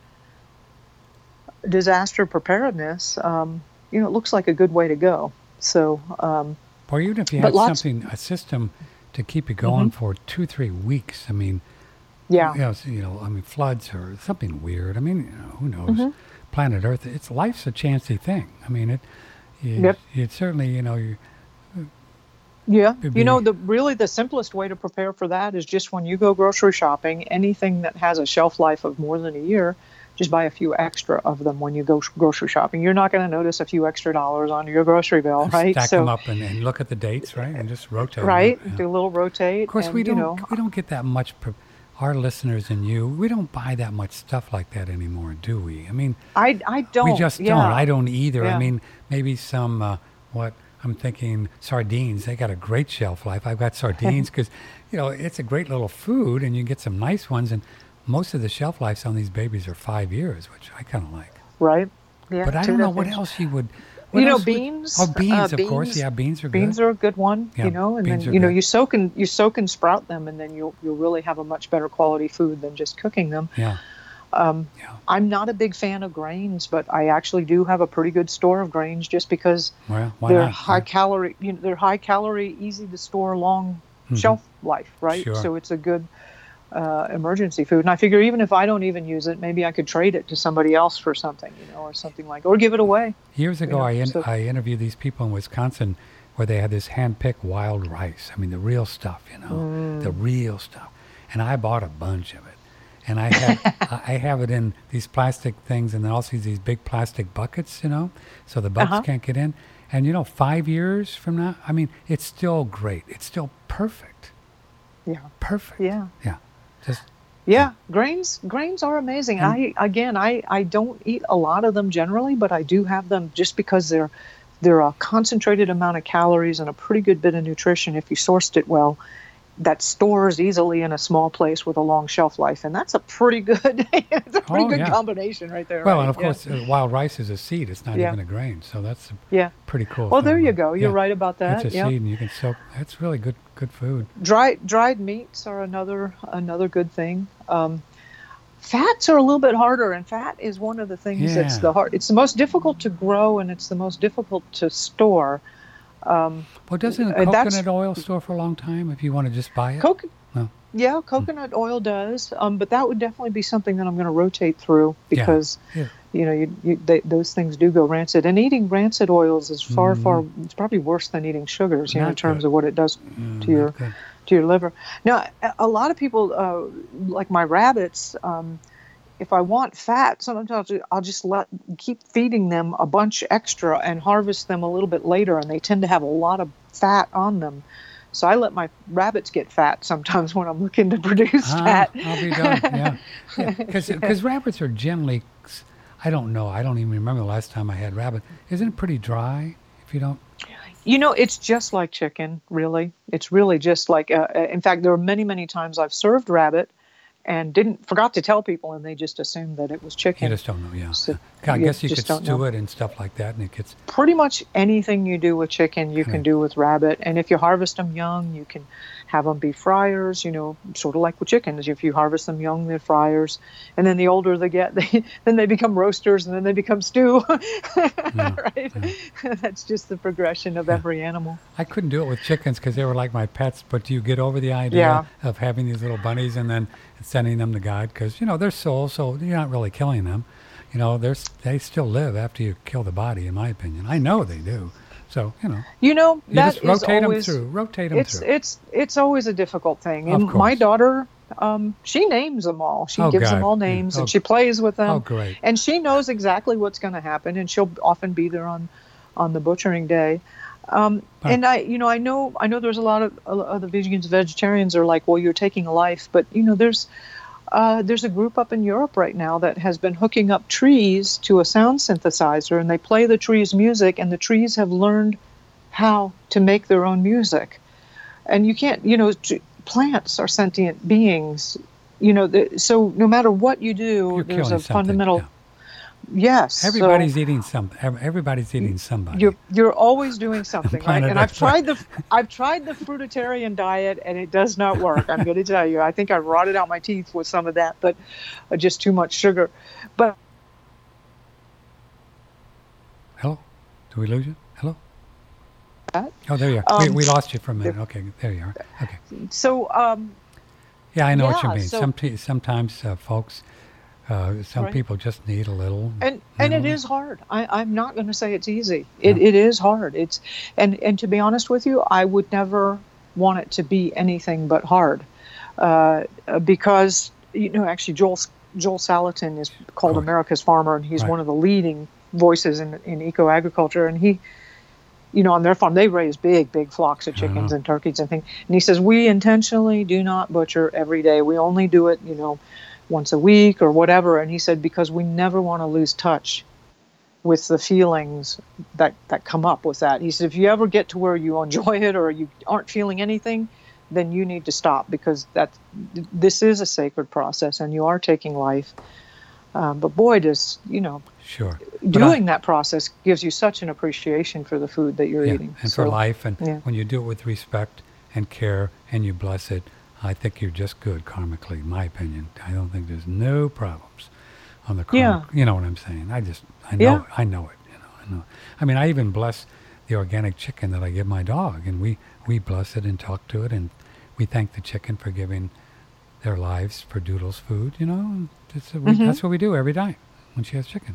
disaster preparedness, um, you know, it looks like a good way to go. So. Um, or even if you had something, a system to keep you going mm-hmm. for two, three weeks. I mean. Yeah. You know, you know, I mean, floods or something weird. I mean, you know, who knows? Mm-hmm. Planet Earth, it's life's a chancy thing. I mean, it. It, yep. it certainly, you know, you. Yeah. You know, the really the simplest way to prepare for that is just when you go grocery shopping, anything that has a shelf life of more than a year, just buy a few extra of them when you go grocery shopping. You're not going to notice a few extra dollars on your grocery bill, and right? Stack so, them up and, and look at the dates, right, and just rotate. Right. Them, do a little rotate. Of course, and, we don't. You know, we don't get that much. Pre- Our listeners and you, we don't buy that much stuff like that anymore, do we? I mean, I, I don't. We just yeah. don't. I don't either. Yeah. I mean, maybe some, uh, what I'm thinking, sardines. They got a great shelf life. I've got sardines because, you know, it's a great little food and you get some nice ones. And most of the shelf lives on these babies are five years, which I kind of like. Right. Yeah. But I don't know what else you would. You know, beans. Would, oh, beans, uh, of beans, course. Yeah, beans are good. Beans are a good one, yeah, you know, and then, you good. know, you soak and you soak and sprout them, and then you'll you'll really have a much better quality food than just cooking them. Yeah. Um, yeah. I'm not a big fan of grains, but I actually do have a pretty good store of grains just because well, they're not? high yeah. calorie, you know, they're high calorie, easy to store, long mm-hmm. shelf life, right? Sure. So it's a good uh, emergency food. And I figure even if I don't even use it, maybe I could trade it to somebody else for something, you know, or something like, or give it away. Years ago, you know, I in, so. I interviewed these people in Wisconsin where they had this hand-picked wild rice. I mean, the real stuff, you know, Mm. the real stuff. And I bought a bunch of it. And I have I have it in these plastic things and then also these big plastic buckets, you know, so the bugs Uh-huh. can't get in. And, you know, five years from now, I mean, it's still great. It's still perfect. Yeah. Perfect. Yeah. Yeah. Just Yeah, grains grains are amazing. I again, I, I don't eat a lot of them generally, but I do have them just because they're they're a concentrated amount of calories and a pretty good bit of nutrition if you sourced it well. That stores easily in a small place with a long shelf life, and that's a pretty good it's a pretty Oh, good yeah. combination right there. Well, right? and of Yeah. course, uh, wild rice is a seed. It's not Yeah. even a grain, so that's a Yeah. pretty cool. Well, there thing. you go. You're Yeah. right about that. It's a yeah. seed, and you can soak. That's really good. Good food. Dried dried meats are another another good thing. Um, fats are a little bit harder, and fat is one of the things that's Yeah. the hard. It's the most difficult to grow, and it's the most difficult to store. Um, Well, doesn't Uh, that's- coconut oil store for a long time if you want to just buy it? coco- No. Yeah, coconut oil does, um, but that would definitely be something that I'm going to rotate through Yeah. because Yeah. you know you, you, they, those things do go rancid, and eating rancid oils is far far it's probably worse than eating sugars, you know, Not in terms good. of what it does Mm, to your not good. to your liver. Now, a- a lot of people, uh, like my rabbits, um, if I want fat, sometimes I'll just, I'll just let keep feeding them a bunch extra and harvest them a little bit later, and they tend to have a lot of fat on them. So I let my rabbits get fat sometimes when I'm looking to produce Ah, fat. I'll be done. Yeah, because because rabbits are generally, I don't know. I don't even remember the last time I had rabbit. Isn't it pretty dry if you don't? You know, it's just like chicken, really. It's really just like, uh, uh, in fact, there were many, many times I've served rabbit and didn't forgot to tell people, and they just assumed that it was chicken. You just don't know, yeah. So I you guess you just could don't stew know. it and stuff like that, and it gets. Pretty much anything you do with chicken, you Okay. can do with rabbit. And if you harvest them young, you can have them be fryers, you know, sort of like with chickens. If you harvest them young, they're fryers. And then the older they get, they, then they become roasters, and then they become stew. Right? That's just the progression of every animal. I couldn't do it with chickens because they were like my pets. But do you get over the idea Yeah. of having these little bunnies and then sending them to God? Because, you know, they're souls, so you're not really killing them. You know, they're, s- they still live after you kill the body, in my opinion. I know they do. So, you know, You know, you that just is rotate always, them through. Rotate them it's through. it's it's always a difficult thing. Of And my course. daughter, um, she names them all. She Oh, gives God. them all Yeah. names, Oh, and she plays with them. oh, great. And she knows exactly what's going to happen, and she'll often be there on on the butchering day. Um, Right. And I, you know, I know I know there's a lot of a lot of the vegans, vegetarians are like, well, you're taking a life, but you know, there's uh, there's a group up in Europe right now that has been hooking up trees to a sound synthesizer, and they play the trees' music, and the trees have learned how to make their own music. And you can't, you know, t- plants are sentient beings, you know, the, so no matter what you do, You're there's killing a something, fundamental, yeah. yes. so Everybody's eating something. Everybody's eating somebody. You're, you're always doing something, right? Planet And I've Earth. tried the, I've tried the fruitarian diet, and it does not work. I'm going to tell you. I think I rotted out my teeth with some of that, but uh, just too much sugar. But Hello? Do we lose you? Hello? What? Oh, there you are. we, Um, we lost you for a minute. Okay, there you are. Okay. so, um, Yeah, I know what you Yeah, mean. so- Some pe- sometimes, uh, folks, uh, some Right. people just need a little. and and it little- is hard. I, I'm not going to say it's easy. It it is hard. It's and and to be honest with you, I would never want it to be anything but hard, uh, because you know actually Joel Joel Salatin is called Right. America's Farmer, and he's Right. one of the leading voices in in eco agriculture, and he. You know, on their farm, they raise big, big flocks of chickens know. and turkeys and things. And he says, we intentionally do not butcher every day. We only do it, you know, once a week or whatever. And he said, because we never want to lose touch with the feelings that, that come up with that. He said, if you ever get to where you enjoy it or you aren't feeling anything, then you need to stop, because that this is a sacred process and you are taking life. Um, but boy, does, you know, Sure. But doing I- that process gives you such an appreciation for the food that you're yeah, eating. and So, for life, and yeah. when you do it with respect and care and you bless it, I think you're just good karmically, in my opinion. I don't think there's no problems on the karmic. Yeah. You know what I'm saying? I just, I know, Yeah. it. I know it. You know, I know. I mean, I even bless the organic chicken that I give my dog, and we we bless it and talk to it, and we thank the chicken for giving their lives for Doodle's food. You know, and it's a, we, Mhm. that's what we do every night when she has chicken.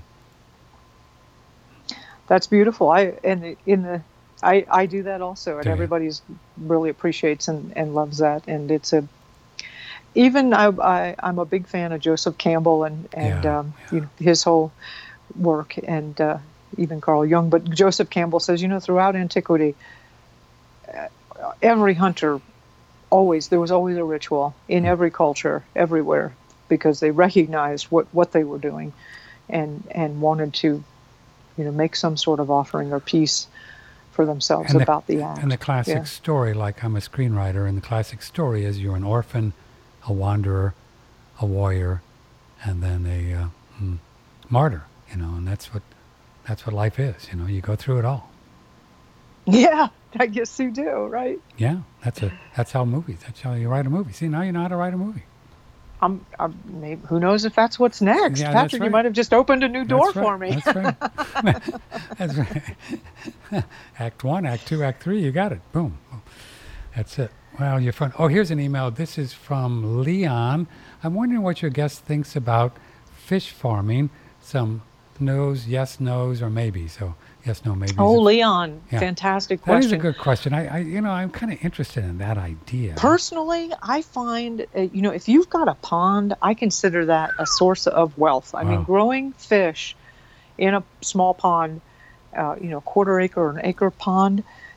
That's beautiful. I and the- in the I, I do that also, and Do you? everybody's really appreciates and, and loves that. And it's a even I, I I'm a big fan of Joseph Campbell and and Yeah, um, you know, his whole work, and uh, even Carl Jung. But Joseph Campbell says, you know, throughout antiquity, uh, every hunter always there was always a ritual in every culture everywhere, because they recognized what, what they were doing, and and wanted to, you know, make some sort of offering or peace for themselves And the- about the act. And the classic Yeah. story, like I'm a screenwriter, and the classic story is you're an orphan, a wanderer, a warrior, and then a uh, mm, martyr. You know, and that's what that's what life is. You know, you go through it all. Yeah, I guess you do, right? Yeah, that's a that's how movies. That's how you write a movie. See, now you know how to write a movie. I'm, I'm maybe, who knows if that's what's next? Yeah, that's Patrick, you right. might have just opened a new door That's right, for me. That's right. That's right. Act one, Act two, Act three. You got it. Boom. That's it. Well, you're fun. Oh, here's an email. This is from Leon. I'm wondering what your guest thinks about fish farming. Some no's, yes, no's, or maybe. So yes, no, maybe. Oh, Leon, Yeah. fantastic That is question. a good question. I, I you know, I'm kind of interested in that idea. Personally, I find, uh, you know, if you've got a pond, I consider that a source of wealth. I Wow. mean, growing fish in a small pond, uh, you know, quarter acre or an acre pond,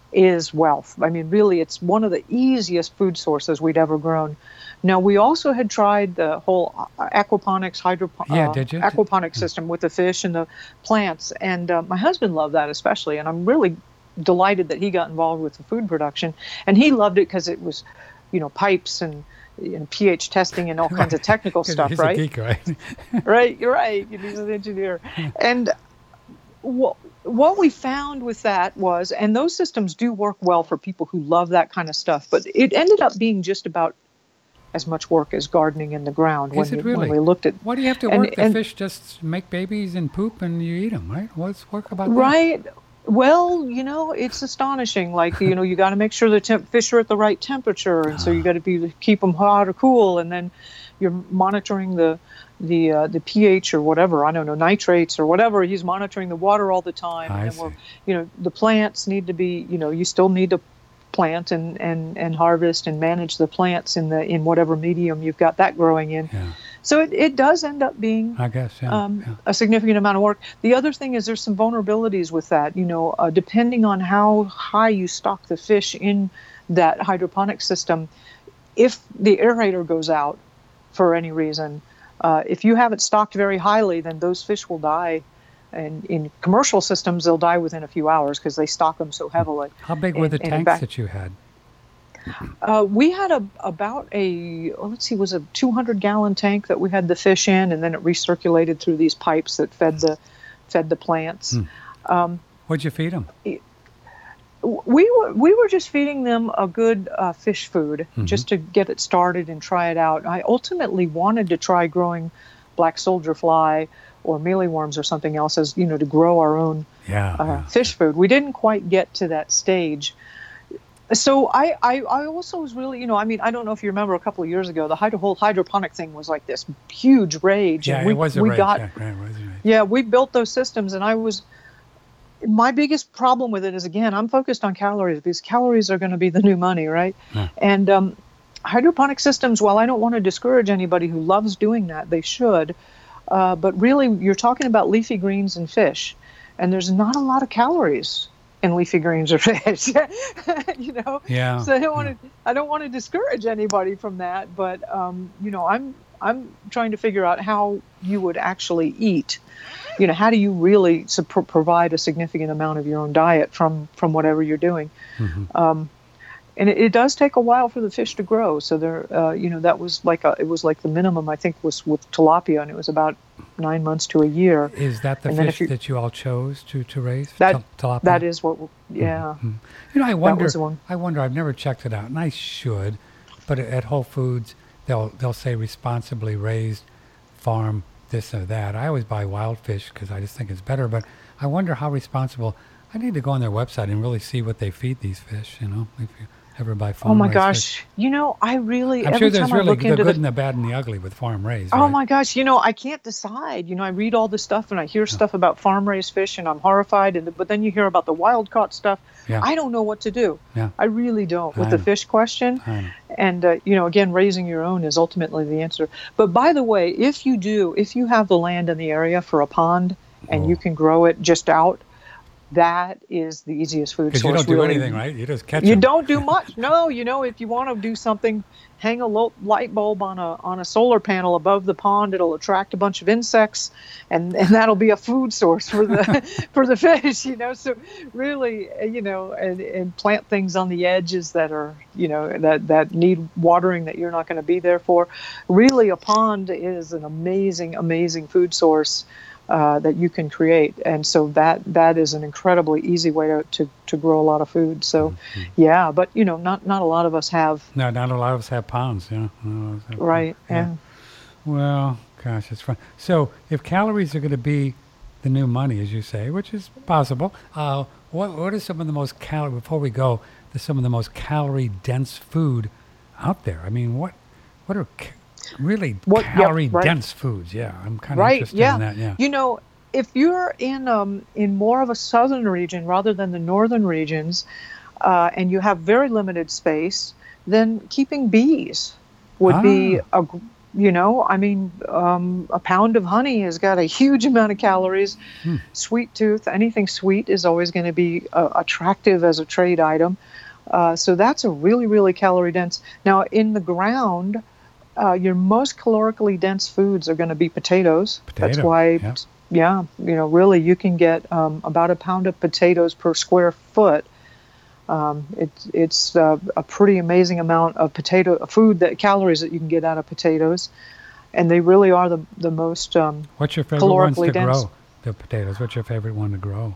is wealth. I mean, really, it's one of the easiest food sources we'd ever grown. Now, we also had tried the whole aquaponics, hydroponics Yeah, uh, did you? aquaponic system with the fish and the plants. And uh, my husband loved that especially. And I'm really delighted that he got involved with the food production. And he loved it because it was, you know, pipes and, and pH testing and all kinds of technical stuff, He's right? a geek, right? Right, you're right. He's an engineer. And what what we found with that was, and those systems do work well for people who love that kind of stuff, but it ended up being just about as much work as gardening in the ground when, Is it we, really? when we looked at. Why do you have to and- work? The and- fish just make babies and poop and you eat them, right? What's work about that? Right. Well, you know, it's astonishing. Like, you know, you got to make sure the temp- fish are at the right temperature, and so you got to be keep them hot or cool, and then you're monitoring the the uh, the pH or whatever, I don't know, nitrates or whatever. He's monitoring the water all the time. I and see. we're, you know, the plants need to be, you know, you still need to plant and, and, and harvest and manage the plants in the in whatever medium you've got that growing in. Yeah, So it, it does end up being I guess. Yeah. um, yeah. a significant amount of work. The other thing is there's some vulnerabilities with that. You know, uh, depending on how high you stock the fish in that hydroponic system, if the aerator goes out for any reason, uh, if you have it stocked very highly, then those fish will die. And in commercial systems, they'll die within a few hours because they stock them so heavily. How big were and- the and in tanks fact- that you had? Uh, we had a about a oh, let's see, it was a two hundred gallon tank that we had the fish in, and then it recirculated through these pipes that fed the fed the plants. Hmm. Um, What'd you feed them? we were we were just feeding them a good uh, fish food Mhm. just to get it started and try it out. I ultimately wanted to try growing black soldier fly or mealyworms or something else, as you know, to grow our own Yeah. uh, yeah. fish food. We didn't quite get to that stage. So I, I, I also was really, you know, I mean, I don't know if you remember a couple of years ago, the hydro, whole hydroponic thing was like this huge rage. Yeah, and we, it was a we rage. got, yeah, right, it was a rage. yeah, we built those systems, and I was, my biggest problem with it is, again, I'm focused on calories because calories are going to be the new money, right? Yeah. And um, hydroponic systems, while I don't want to discourage anybody who loves doing that, they should. Uh, but really, you're talking about leafy greens and fish, and there's not a lot of calories in leafy greens or fish. you know. Yeah. So I don't want to. I don't want to discourage anybody from that, but um, you know, I'm I'm trying to figure out how you would actually eat. You know, how do you really su- pro- provide a significant amount of your own diet from from whatever you're doing? Mhm. Um, and it, it does take a while for the fish to grow. So there, uh, you know, that was like a, it was like the minimum I think was with tilapia, and it was about nine months to a year. Is that the And then fish if you- that you all chose to, to raise? That- Til- tilapia? That is what, yeah. Mhm. You know, I wonder. was the one. I wonder. I've never checked it out, and I should. But at Whole Foods, they'll they'll say responsibly raised, farm this or that. I always buy wild fish because I just think it's better. But I wonder how responsible. I need to go on their website and really see what they feed these fish. You know, if you ever buy farm. Oh my raised gosh! fish. You know, I really I'm every sure there's time I really look the into good the and the bad and the ugly with farm raised. oh right? my gosh, you know, I can't decide. You know, I read all this stuff and I hear stuff about farm raised fish, and I'm horrified. And but then you hear about the wild caught stuff. Yeah. I don't know what to do. Yeah. I really don't with I the know. fish question. I know. And uh, you know, again, raising your own is ultimately the answer. But by the way, if you do, if you have the land in the area for a pond and Oh. you can grow it just out, that is the easiest food Because source. you don't do really. anything, right? You just catch You them. don't do much. No, you know, if you want to do something, hang a lo- light bulb on a on a solar panel above the pond. It'll attract a bunch of insects, and, and that'll be a food source for the for the fish. You know, so really, uh, you know, and, and plant things on the edges that are, you know, that that need watering that you're not going to be there for. Really, a pond is an amazing, amazing food source. Uh, that you can create, and so that that is an incredibly easy way to, to, to grow a lot of food. So, Mm-hmm. yeah, but you know, not not a lot of us have. No, not a lot of us have ponds. Yeah. Not a lot of us have Right. ponds. Yeah. Yeah. Well, gosh, it's fun. So, if calories are going to be the new money, as you say, which is possible, uh, what what are some of the most calorie? Before we go, there's some of the most calorie dense food out there. I mean, what what are ca- really What- yep, calorie right. dense foods? Yeah, I'm kind of Right. interested Yeah. in that. Yeah. You know, if you're in um in more of a southern region rather than the northern regions, uh, and you have very limited space, then keeping bees would be Ah. a gr- you know, I mean, um, a pound of honey has got a huge amount of calories. Hmm. Sweet tooth, anything sweet is always going to be uh, attractive as a trade item. Uh, so that's a really, really calorie dense. Now, in the ground, uh, your most calorically dense foods are going to be potatoes. Potato, That's why, yeah. yeah, you know, really you can get um, about a pound of potatoes per square foot. Um, it's it's uh, a pretty amazing amount of potato food that calories that you can get out of potatoes, and they really are the the most um, What's your favorite ones to calorically dense. grow? The potatoes. What's your favorite one to grow?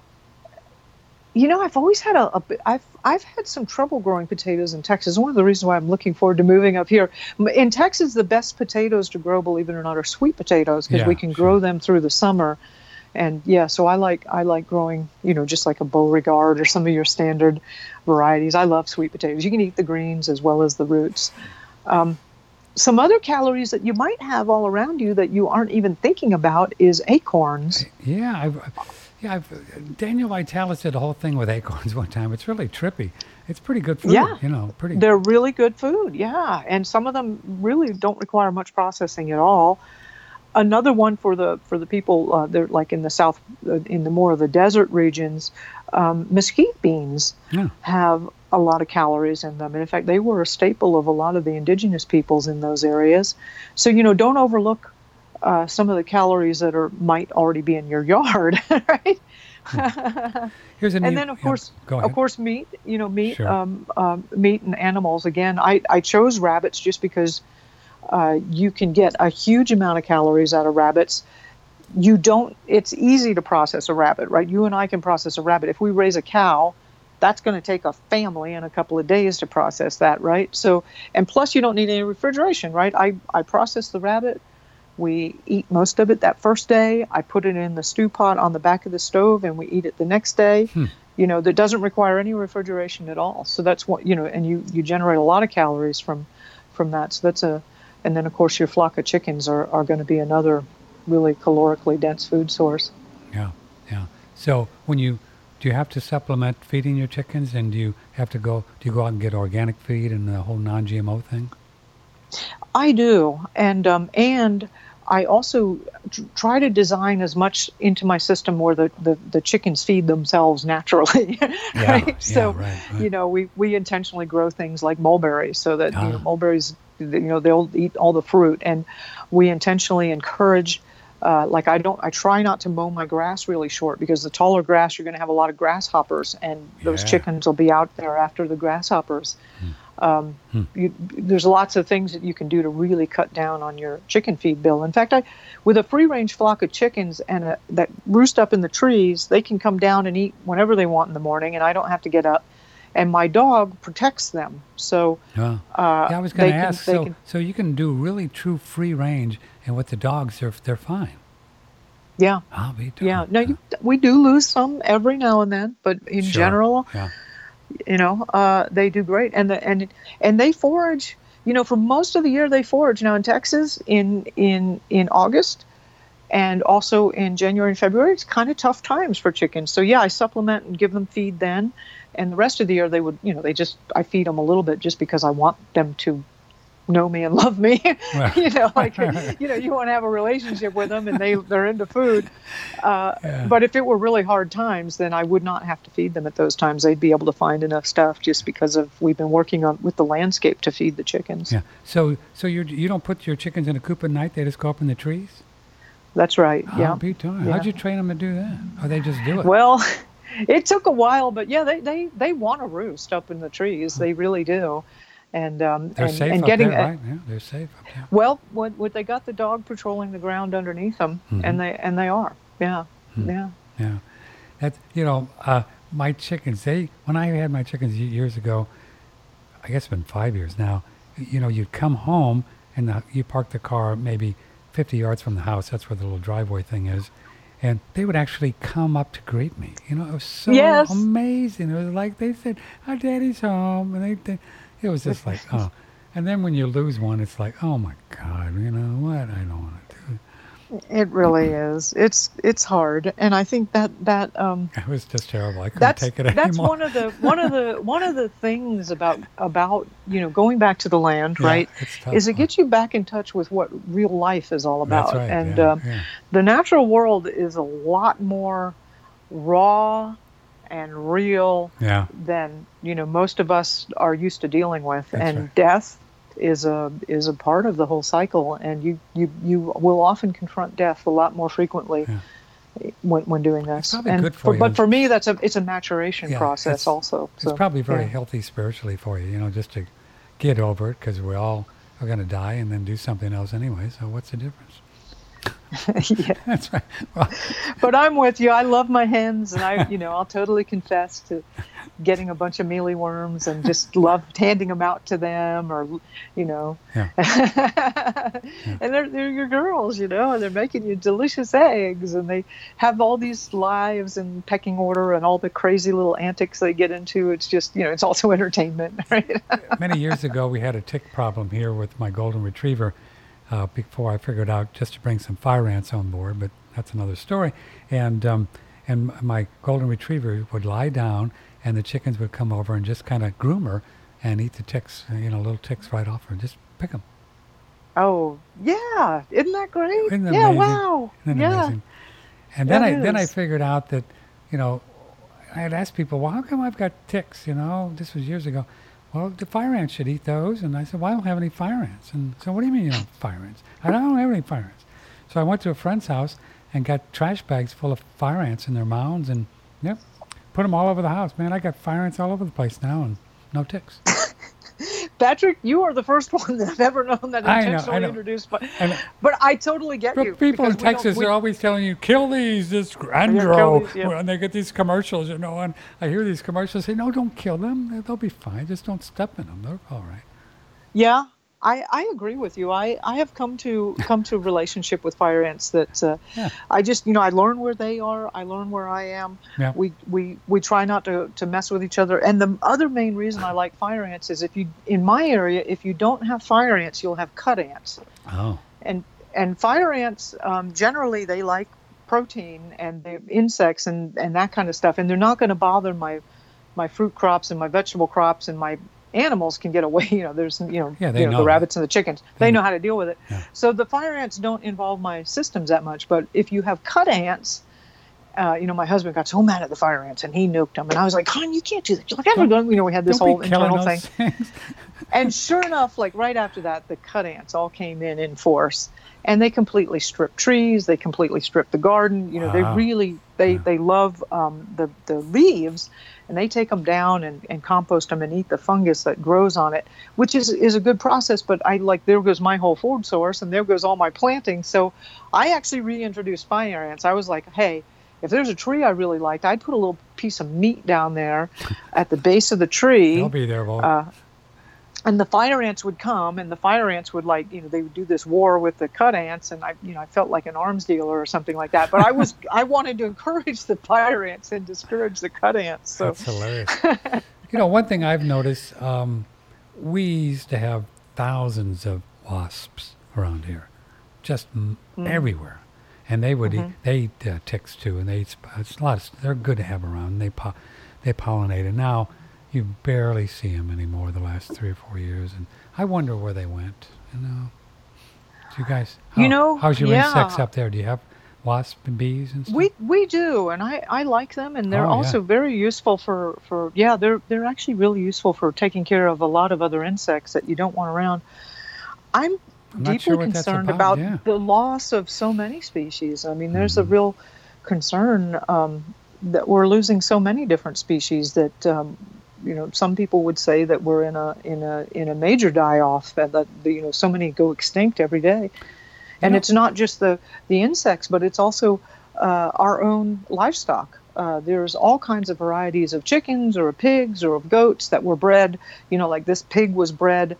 You know, I've always had a, a I've I've had some trouble growing potatoes in Texas. One of the reasons why I'm looking forward to moving up here in Texas, the best potatoes to grow, believe it or not, are sweet potatoes because Yeah, we can sure. grow them through the summer. And yeah, so I like I like growing, you know, just like a Beauregard or some of your standard varieties. I love sweet potatoes. You can eat the greens as well as the roots. Um, some other calories that you might have all around you that you aren't even thinking about is acorns. Yeah, I've, yeah. I've, Daniel Vitalis did a whole thing with acorns one time. It's really trippy. It's pretty good food. Yeah. You know, pretty. They're really good food, yeah. And some of them really don't require much processing at all. Another one for the for the people uh, they're like in the south, uh, in the more of the desert regions, um, mesquite beans Yeah. have a lot of calories in them. And in fact, they were a staple of a lot of the indigenous peoples in those areas. So you know, don't overlook uh, some of the calories that are might already be in your yard, right? Here's a neat, And then of yeah, course, go ahead. of course, meat. You know, meat, Sure. um, um, meat and animals. Again, I I chose rabbits just because. Uh, you can get a huge amount of calories out of rabbits. You don't, it's easy to process a rabbit, right? You and I can process a rabbit. If we raise a cow, that's going to take a family in a couple of days to process that, right? So, and plus you don't need any refrigeration, right? I, I process the rabbit. We eat most of it that first day. I put it in the stew pot on the back of the stove and we eat it the next day. Hmm. You know, that doesn't require any refrigeration at all. So that's what, you know, and you, you generate a lot of calories from, from that. So that's a, and then, of course, your flock of chickens are, are going to be another really calorically dense food source. Yeah, yeah. So when you, do you have to supplement feeding your chickens, and do you have to go, do you go out and get organic feed and the whole non G M O thing? I do. And, um, and I also t- try to design as much into my system where the, the, the chickens feed themselves naturally. Yeah, right? yeah, So, right, right. you know, we, we intentionally grow things like mulberries so that, you know, Ah. mulberries, you know, they'll eat all the fruit. And we intentionally encourage, uh, like I don't, I try not to mow my grass really short because the taller grass, you're going to have a lot of grasshoppers and those Yeah. chickens will be out there after the grasshoppers. Um, Hmm. you, there's lots of things that you can do to really cut down on your chicken feed bill. In fact, I, with a free-range flock of chickens and a, that roost up in the trees, they can come down and eat whenever they want in the morning, and I don't have to get up. And my dog protects them, so Yeah. uh, Yeah, I was going they to can- ask. they So, can- so you can do really true free range, and with the dogs, they're they're fine. yeah, I'll be. yeah. darned. No, you, we do lose some every now and then, but in Sure. general, Yeah. you know, uh, they do great, and the, and and they forage. You know, for most of the year they forage. Now in Texas, in in in August, and also in January and February, it's kind of tough times for chickens. So yeah, I supplement and give them feed then, and the rest of the year they would, you know, they just I feed them a little bit just because I want them to know me and love me. Right. you know, like you know, you want to have a relationship with them, and they they're into food. Uh, Yeah. But if it were really hard times, then I would not have to feed them at those times. They'd be able to find enough stuff just because of we've been working on with the landscape to feed the chickens. Yeah. So so you you don't put your chickens in a coop at night. They just go up in the trees. That's right. I'll Yeah. be darned. Yeah. How'd you train them to do that? Or they just do it? Well, it took a while, but yeah, they they they want to roost up in the trees. They really do. And um they're and, safe and up getting there, a- right? Yeah, they're safe up there. Well, what what they got the dog patrolling the ground underneath them, Mhm. and they and they are. Yeah. Hmm. Yeah. Yeah, that's you know, uh, my chickens. They when I had my chickens ye- years ago, I guess it's been five years now. You know, you'd come home and the, you park the car maybe fifty yards from the house. That's where the little driveway thing is, and they would actually come up to greet me. You know, it was so Yes. amazing. It was like they said, "Our daddy's home," and they, they it was just like, oh. And then when you lose one, it's like, oh my God, you know what? I don't want to do. It really is. It's it's hard, and I think that that um, It was just terrible. I couldn't that's take it that's anymore. one of the one of the one of the things about about you know going back to the land, Yeah, right? it's tough. Is it gets you back in touch with what real life is all about, That's right. and yeah, um, yeah. the natural world is a lot more raw and real Yeah. than you know most of us are used to dealing with, That's and right. death is a is a part of the whole cycle, and you you you will often confront death a lot more frequently Yeah. when when doing this. probably and good for you. But for me, that's a it's a maturation Yeah, process it's- also. It's So, probably very yeah. healthy spiritually for you, you know, just to get over it, because we all are going to die and then do something else anyway. So what's the difference? Yeah. That's right. Well, But I'm with you. I love my hens, and I, you know, I'll totally confess to getting a bunch of mealy worms and just love handing them out to them, or, you know, Yeah. and they're they're your girls, you know, and they're making you delicious eggs, and they have all these lives and pecking order and all the crazy little antics they get into. It's just, you know, it's also entertainment, right? many years ago, we had a tick problem here with my golden retriever. Uh, before I figured out just to bring some fire ants on board, but that's another story. And um, and my golden retriever would lie down, and the chickens would come over and just kind of groom her and eat the ticks, uh, you know, little ticks right off her. Just pick them. Oh, yeah. Isn't that great? Isn't that yeah, amazing? wow. Isn't that yeah. amazing? And then That I then I is. figured out that, you know, I had asked people, well, how come I've got ticks? You know, this was years ago. Well, the fire ants should eat those. And I said, well, I don't have any fire ants. And so, what do you mean you don't have fire ants? I don't have any fire ants. So I went to a friend's house and got trash bags full of fire ants in their mounds, and yep, put them all over the house. Man, I got fire ants all over the place now, and no ticks. Patrick, you are the first one that I've ever known that I know, I intentionally know. introduced. But, I know. but I totally get you. But people in because we don't- Texas we- are always telling you, kill these, this kill Grandro. these, yeah. And they get these commercials, you know, and I hear these commercials say, no, don't kill them. They'll be fine. Just don't step in them. They're all right. Yeah, I, I agree with you. I, I have come to come to a relationship with fire ants that uh, Yeah. I just, you know, I learn where they are. I learn where I am. Yeah. We, we, we try not to, to mess with each other. And the other main reason I like fire ants is if you, in my area, if you don't have fire ants, you'll have cut ants. Oh. And and fire ants um, generally they like protein and the insects and, and that kind of stuff, and they're not going to bother my my fruit crops and my vegetable crops, and my animals can get away. You know, there's you know, Yeah, they you know, know. the rabbits and the chickens. They, They know know. how to deal with it. Yeah. So the fire ants don't involve my systems that much. But if you have cut ants, uh, you know, my husband got so mad at the fire ants and he nuked them, and I was like, "Hon, you can't do that." She's like, "I'm going." You know, we had this Don't whole be killing internal thing. those things. And sure enough, like right after that, the cut ants all came in in force, and they completely stripped trees. They completely stripped the garden. You know, Wow. they really they Yeah. they love um, the the leaves, and they take them down and, and compost them and eat the fungus that grows on it, which is is a good process. But I like there goes my whole food source, and there goes all my planting. So I actually reintroduced fire ants. I was like, hey. If there's a tree I really liked, I'd put a little piece of meat down there at the base of the tree. They'll be there, Vol. Uh, and the fire ants would come, and the fire ants would like, you know, they would do this war with the cut ants, and I, you know, I felt like an arms dealer or something like that. But I was, I wanted to encourage the fire ants and discourage the cut ants. So That's hilarious. You know, one thing I've noticed, um, we used to have thousands of wasps around here, just m- Mm. everywhere. And they would Mhm. eat, they eat uh, ticks too, and they eat, sp- it's a lot of, they're good to have around. They po- they pollinate, and now you barely see them anymore the last three or four years. And I wonder where they went, you know. Do you guys, You how- know, how's your yeah. insects up there? Do you have wasps and bees and stuff? we we do, and I, I like them, and they're Oh, yeah. also very useful for, for yeah, they're they're actually really useful for taking care of a lot of other insects that you don't want around. I'm I'm not deeply sure what that's concerned about, about, yeah. the loss of so many species. I mean, there's Mhm. a real concern um, that we're losing so many different species that um, you know some people would say that we're in a in a in a major die off, and that you know so many go extinct every day. And know- it's not just the the insects, but it's also uh, our own livestock. Uh, there's all kinds of varieties of chickens or of pigs or of goats that were bred. You know, like this pig was bred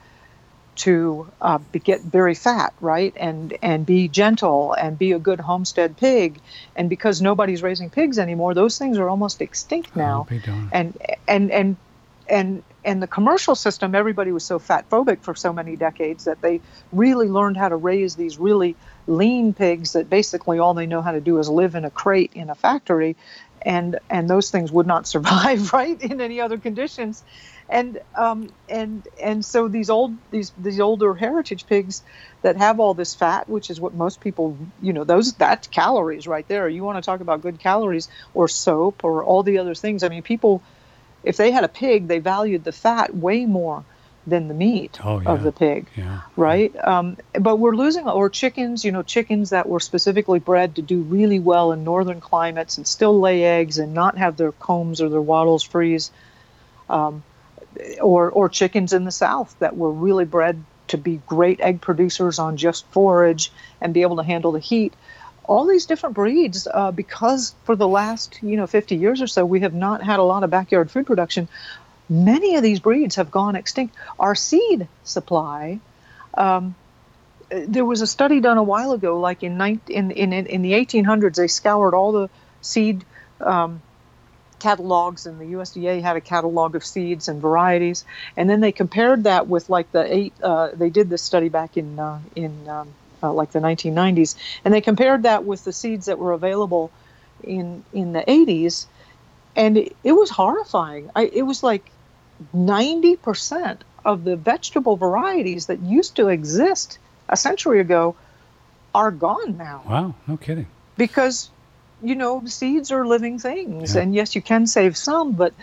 to uh, be, get very fat, right, and and be gentle and be a good homestead pig. And because nobody's raising pigs anymore, those things are almost extinct now. I'll be darned. And and and and and the commercial system, everybody was so fat phobic for so many decades that they really learned how to raise these really lean pigs that basically all they know how to do is live in a crate in a factory, and and those things would not survive, right, in any other conditions. And um, and and so these old these these older heritage pigs that have all this fat, which is what most people, you know, those that's calories right there. You want to talk about good calories, or soap, or all the other things. I mean, people, if they had a pig, they valued the fat way more than the meat oh, yeah. of the pig, yeah. right? Um, but we're losing, or chickens, you know, chickens that were specifically bred to do really well in northern climates and still lay eggs and not have their combs or their wattles freeze. Um, Or, or chickens in the South that were really bred to be great egg producers on just forage and be able to handle the heat. All these different breeds, uh, because for the last, you know, fifty years or so, we have not had a lot of backyard food production. Many of these breeds have gone extinct. Our seed supply, um, there was a study done a while ago, like in, in, in, in the eighteen hundreds, they scoured all the seed um, catalogs, and the U S D A had a catalog of seeds and varieties, and then they compared that with like the eight. Uh, they did this study back in uh, in um, uh, like the nineteen nineties, and they compared that with the seeds that were available in in the eighties, and it, it was horrifying. I, it was like ninety percent of the vegetable varieties that used to exist a century ago are gone now. Wow, no kidding. Because you know, seeds are living things, yeah. and yes, you can save some, but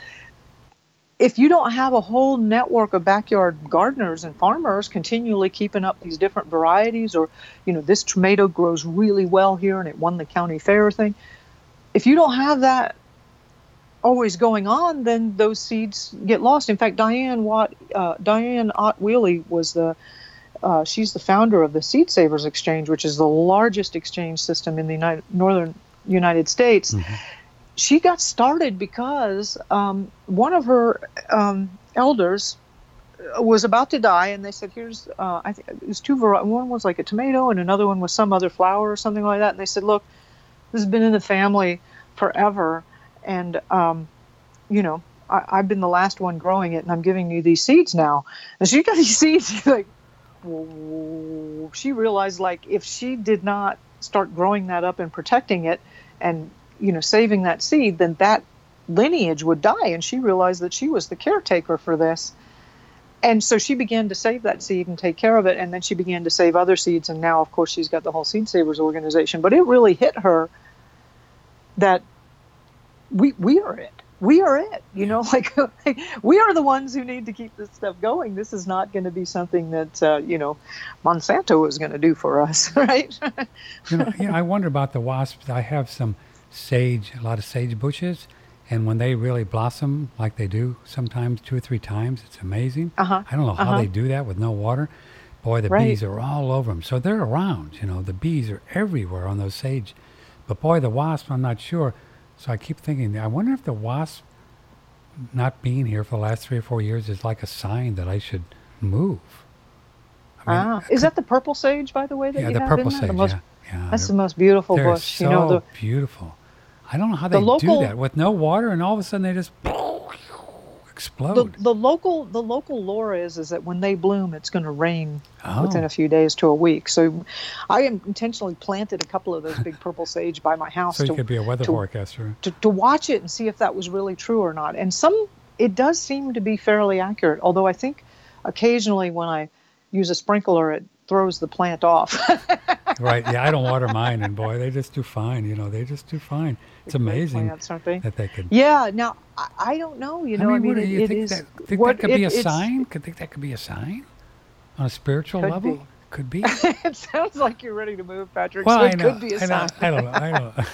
if you don't have a whole network of backyard gardeners and farmers continually keeping up these different varieties, or, you know, this tomato grows really well here and it won the county fair thing, if you don't have that always going on, then those seeds get lost. In fact, Diane Watt, uh, Diane Ott Wheely was the, uh, she's the founder of the Seed Savers Exchange, which is the largest exchange system in the United, northern United States. Mm-hmm. She got started because um, one of her um, elders was about to die, and they said, "Here's uh, I think it was two varieties. One was like a tomato, and another one was some other flower or something like that." And they said, "Look, this has been in the family forever, and um, you know, I, I've been the last one growing it, and I'm giving you these seeds now." And she got these seeds. Like, whoa. She realized, like, if she did not start growing that up and protecting it and, you know, saving that seed, then that lineage would die. And she realized that she was the caretaker for this. And so she began to save that seed and take care of it. And then she began to save other seeds. And now, of course, she's got the whole Seed Savers organization. But it really hit her that we we are it. We are it. You know, like, like we are the ones who need to keep this stuff going. This is not going to be something that, uh, you know, Monsanto is going to do for us, right? you know, yeah, I wonder about the wasps. I have some sage, a lot of sage bushes, and when they really blossom like they do sometimes two or three times, it's amazing. Uh-huh. I don't know how uh-huh. they do that with no water. Boy, the right. bees are all over them. So they're around, you know, the bees are everywhere on those sage. But boy, the wasp, I'm not sure. So I keep thinking, I wonder if the wasp not being here for the last three or four years is like a sign that I should move. I mean, ah, is that the purple sage, by the way, that yeah, you the have purple in there? sage, The most, yeah, yeah. That's the most beautiful they're bush. So you know, the, beautiful. I don't know how they local, do that with no water, and all of a sudden they just explode. The, the local the local lore is is that when they bloom, it's going to rain oh. within a few days to a week. So I intentionally planted a couple of those big purple sage by my house. So you to, could be a weather to, forecaster. To, to watch it and see if that was really true or not. And some, it does seem to be fairly accurate, although I think occasionally when I use a sprinkler, it throws the plant off. Right. Yeah, I don't water mine, and boy, they just do fine. You know, they just do fine. It's amazing plants, aren't they? that they could. Yeah. Now I, I don't know. You know, I I mean, mean, what do you it, think it is. that, think what, that could it, be a it's- sign? Could think that could be a sign on a spiritual Could level? be. Could be. It sounds like you're ready to move, Patrick. Well, so I it know. could be a I, know sign. I don't know. I don't know.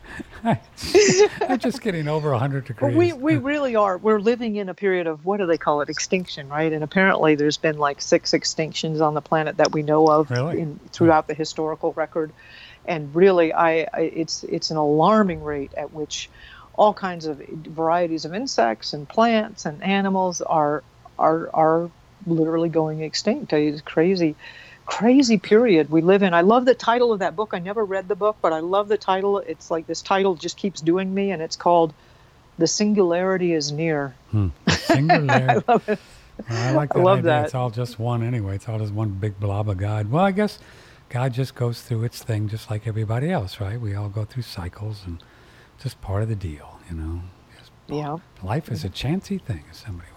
I'm just getting over one hundred degrees. Well, we, we really are. We're living in a period of, what do they call it, extinction, right? And apparently there's been like six extinctions on the planet that we know of Really? in, throughout the historical record. And really, I, I it's it's an alarming rate at which all kinds of varieties of insects and plants and animals are are are literally going extinct. It's crazy. Crazy period we live in. I love the title of that book. I never read the book, but I love the title. It's like this title just keeps doing me, and it's called "The Singularity is Near." Hmm. Singularity. I love it. Well, I like that I love idea. that. It's all just one anyway. It's all just one big blob of God. Well, I guess God just goes through its thing just like everybody else, right? We all go through cycles and just part of the deal, you know. Just, Yeah. life is a chancy thing, as somebody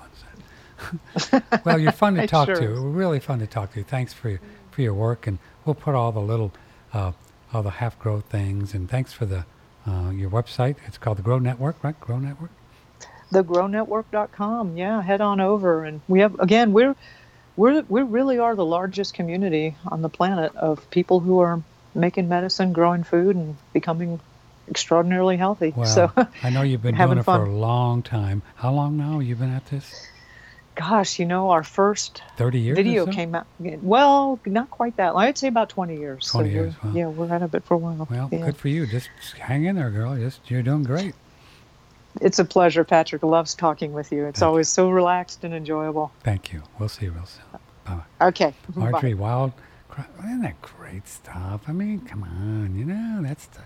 once said. Well, you're fun to It talk sure to. is. Really fun to talk to. Thanks for your, for your work, and we'll put all the little, uh, all the half grow things. And thanks for the uh, your website. It's called the Grow Network, right? Grow Network. the grow network dot com. Yeah, head on over, and we have again we're we're we really are the largest community on the planet of people who are making medicine, growing food, and becoming extraordinarily healthy. Well, so I know you've been having doing it fun. for a long time. How long now you've been at this? Gosh, you know, our first thirty years. video or so? came out. Well, not quite that. I'd say about twenty years. So twenty we're- years. Wow. Yeah, we're at it for a while. Well, yeah. good for you. Just hang in there, girl. Just you're doing great. It's a pleasure, Patrick. Loves talking with you. It's Thank you. always so relaxed and enjoyable. Thank you. We'll see you real soon. Bye. Okay. Marjorie Bye. Wild, isn't that great stuff? I mean, come on, you know, that's the,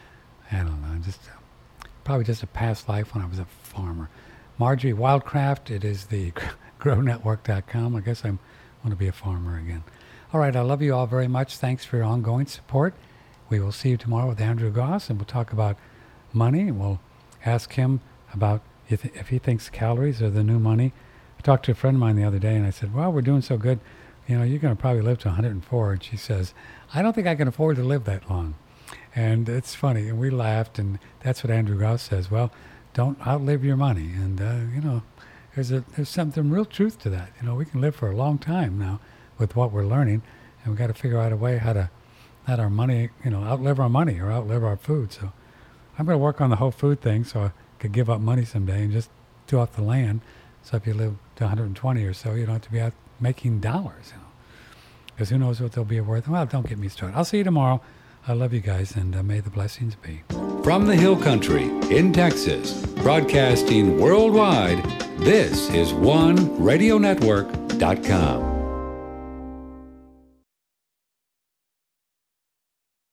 I don't know, just uh, probably just a past life when I was a farmer. Marjorie Wildcraft, it is the grow network dot com. I guess I want to be a farmer again. All right, I love you all very much. Thanks for your ongoing support. We will see you tomorrow with Andrew Goss, and we'll talk about money, and we'll ask him about if, if he thinks calories are the new money. I talked to a friend of mine the other day, and I said, well, we're doing so good, you know, you're going to probably live to one hundred four. And she says, I don't think I can afford to live that long. And it's funny. And we laughed, and that's what Andrew Goss says. Well, don't outlive your money. And, uh, you know, there's a there's something real truth to that. You know, we can live for a long time now with what we're learning, and we've got to figure out a way how to let our money, you know, outlive our money or outlive our food. So I'm going to work on the whole food thing so I could give up money someday and just do off the land. So if you live to one hundred twenty or so, you don't have to be out making dollars, you know. Because who knows what they'll be worth. Well, don't get me started. I'll see you tomorrow. I love you guys, and uh, may the blessings be. From the Hill Country in Texas, broadcasting worldwide, this is one radio network dot com.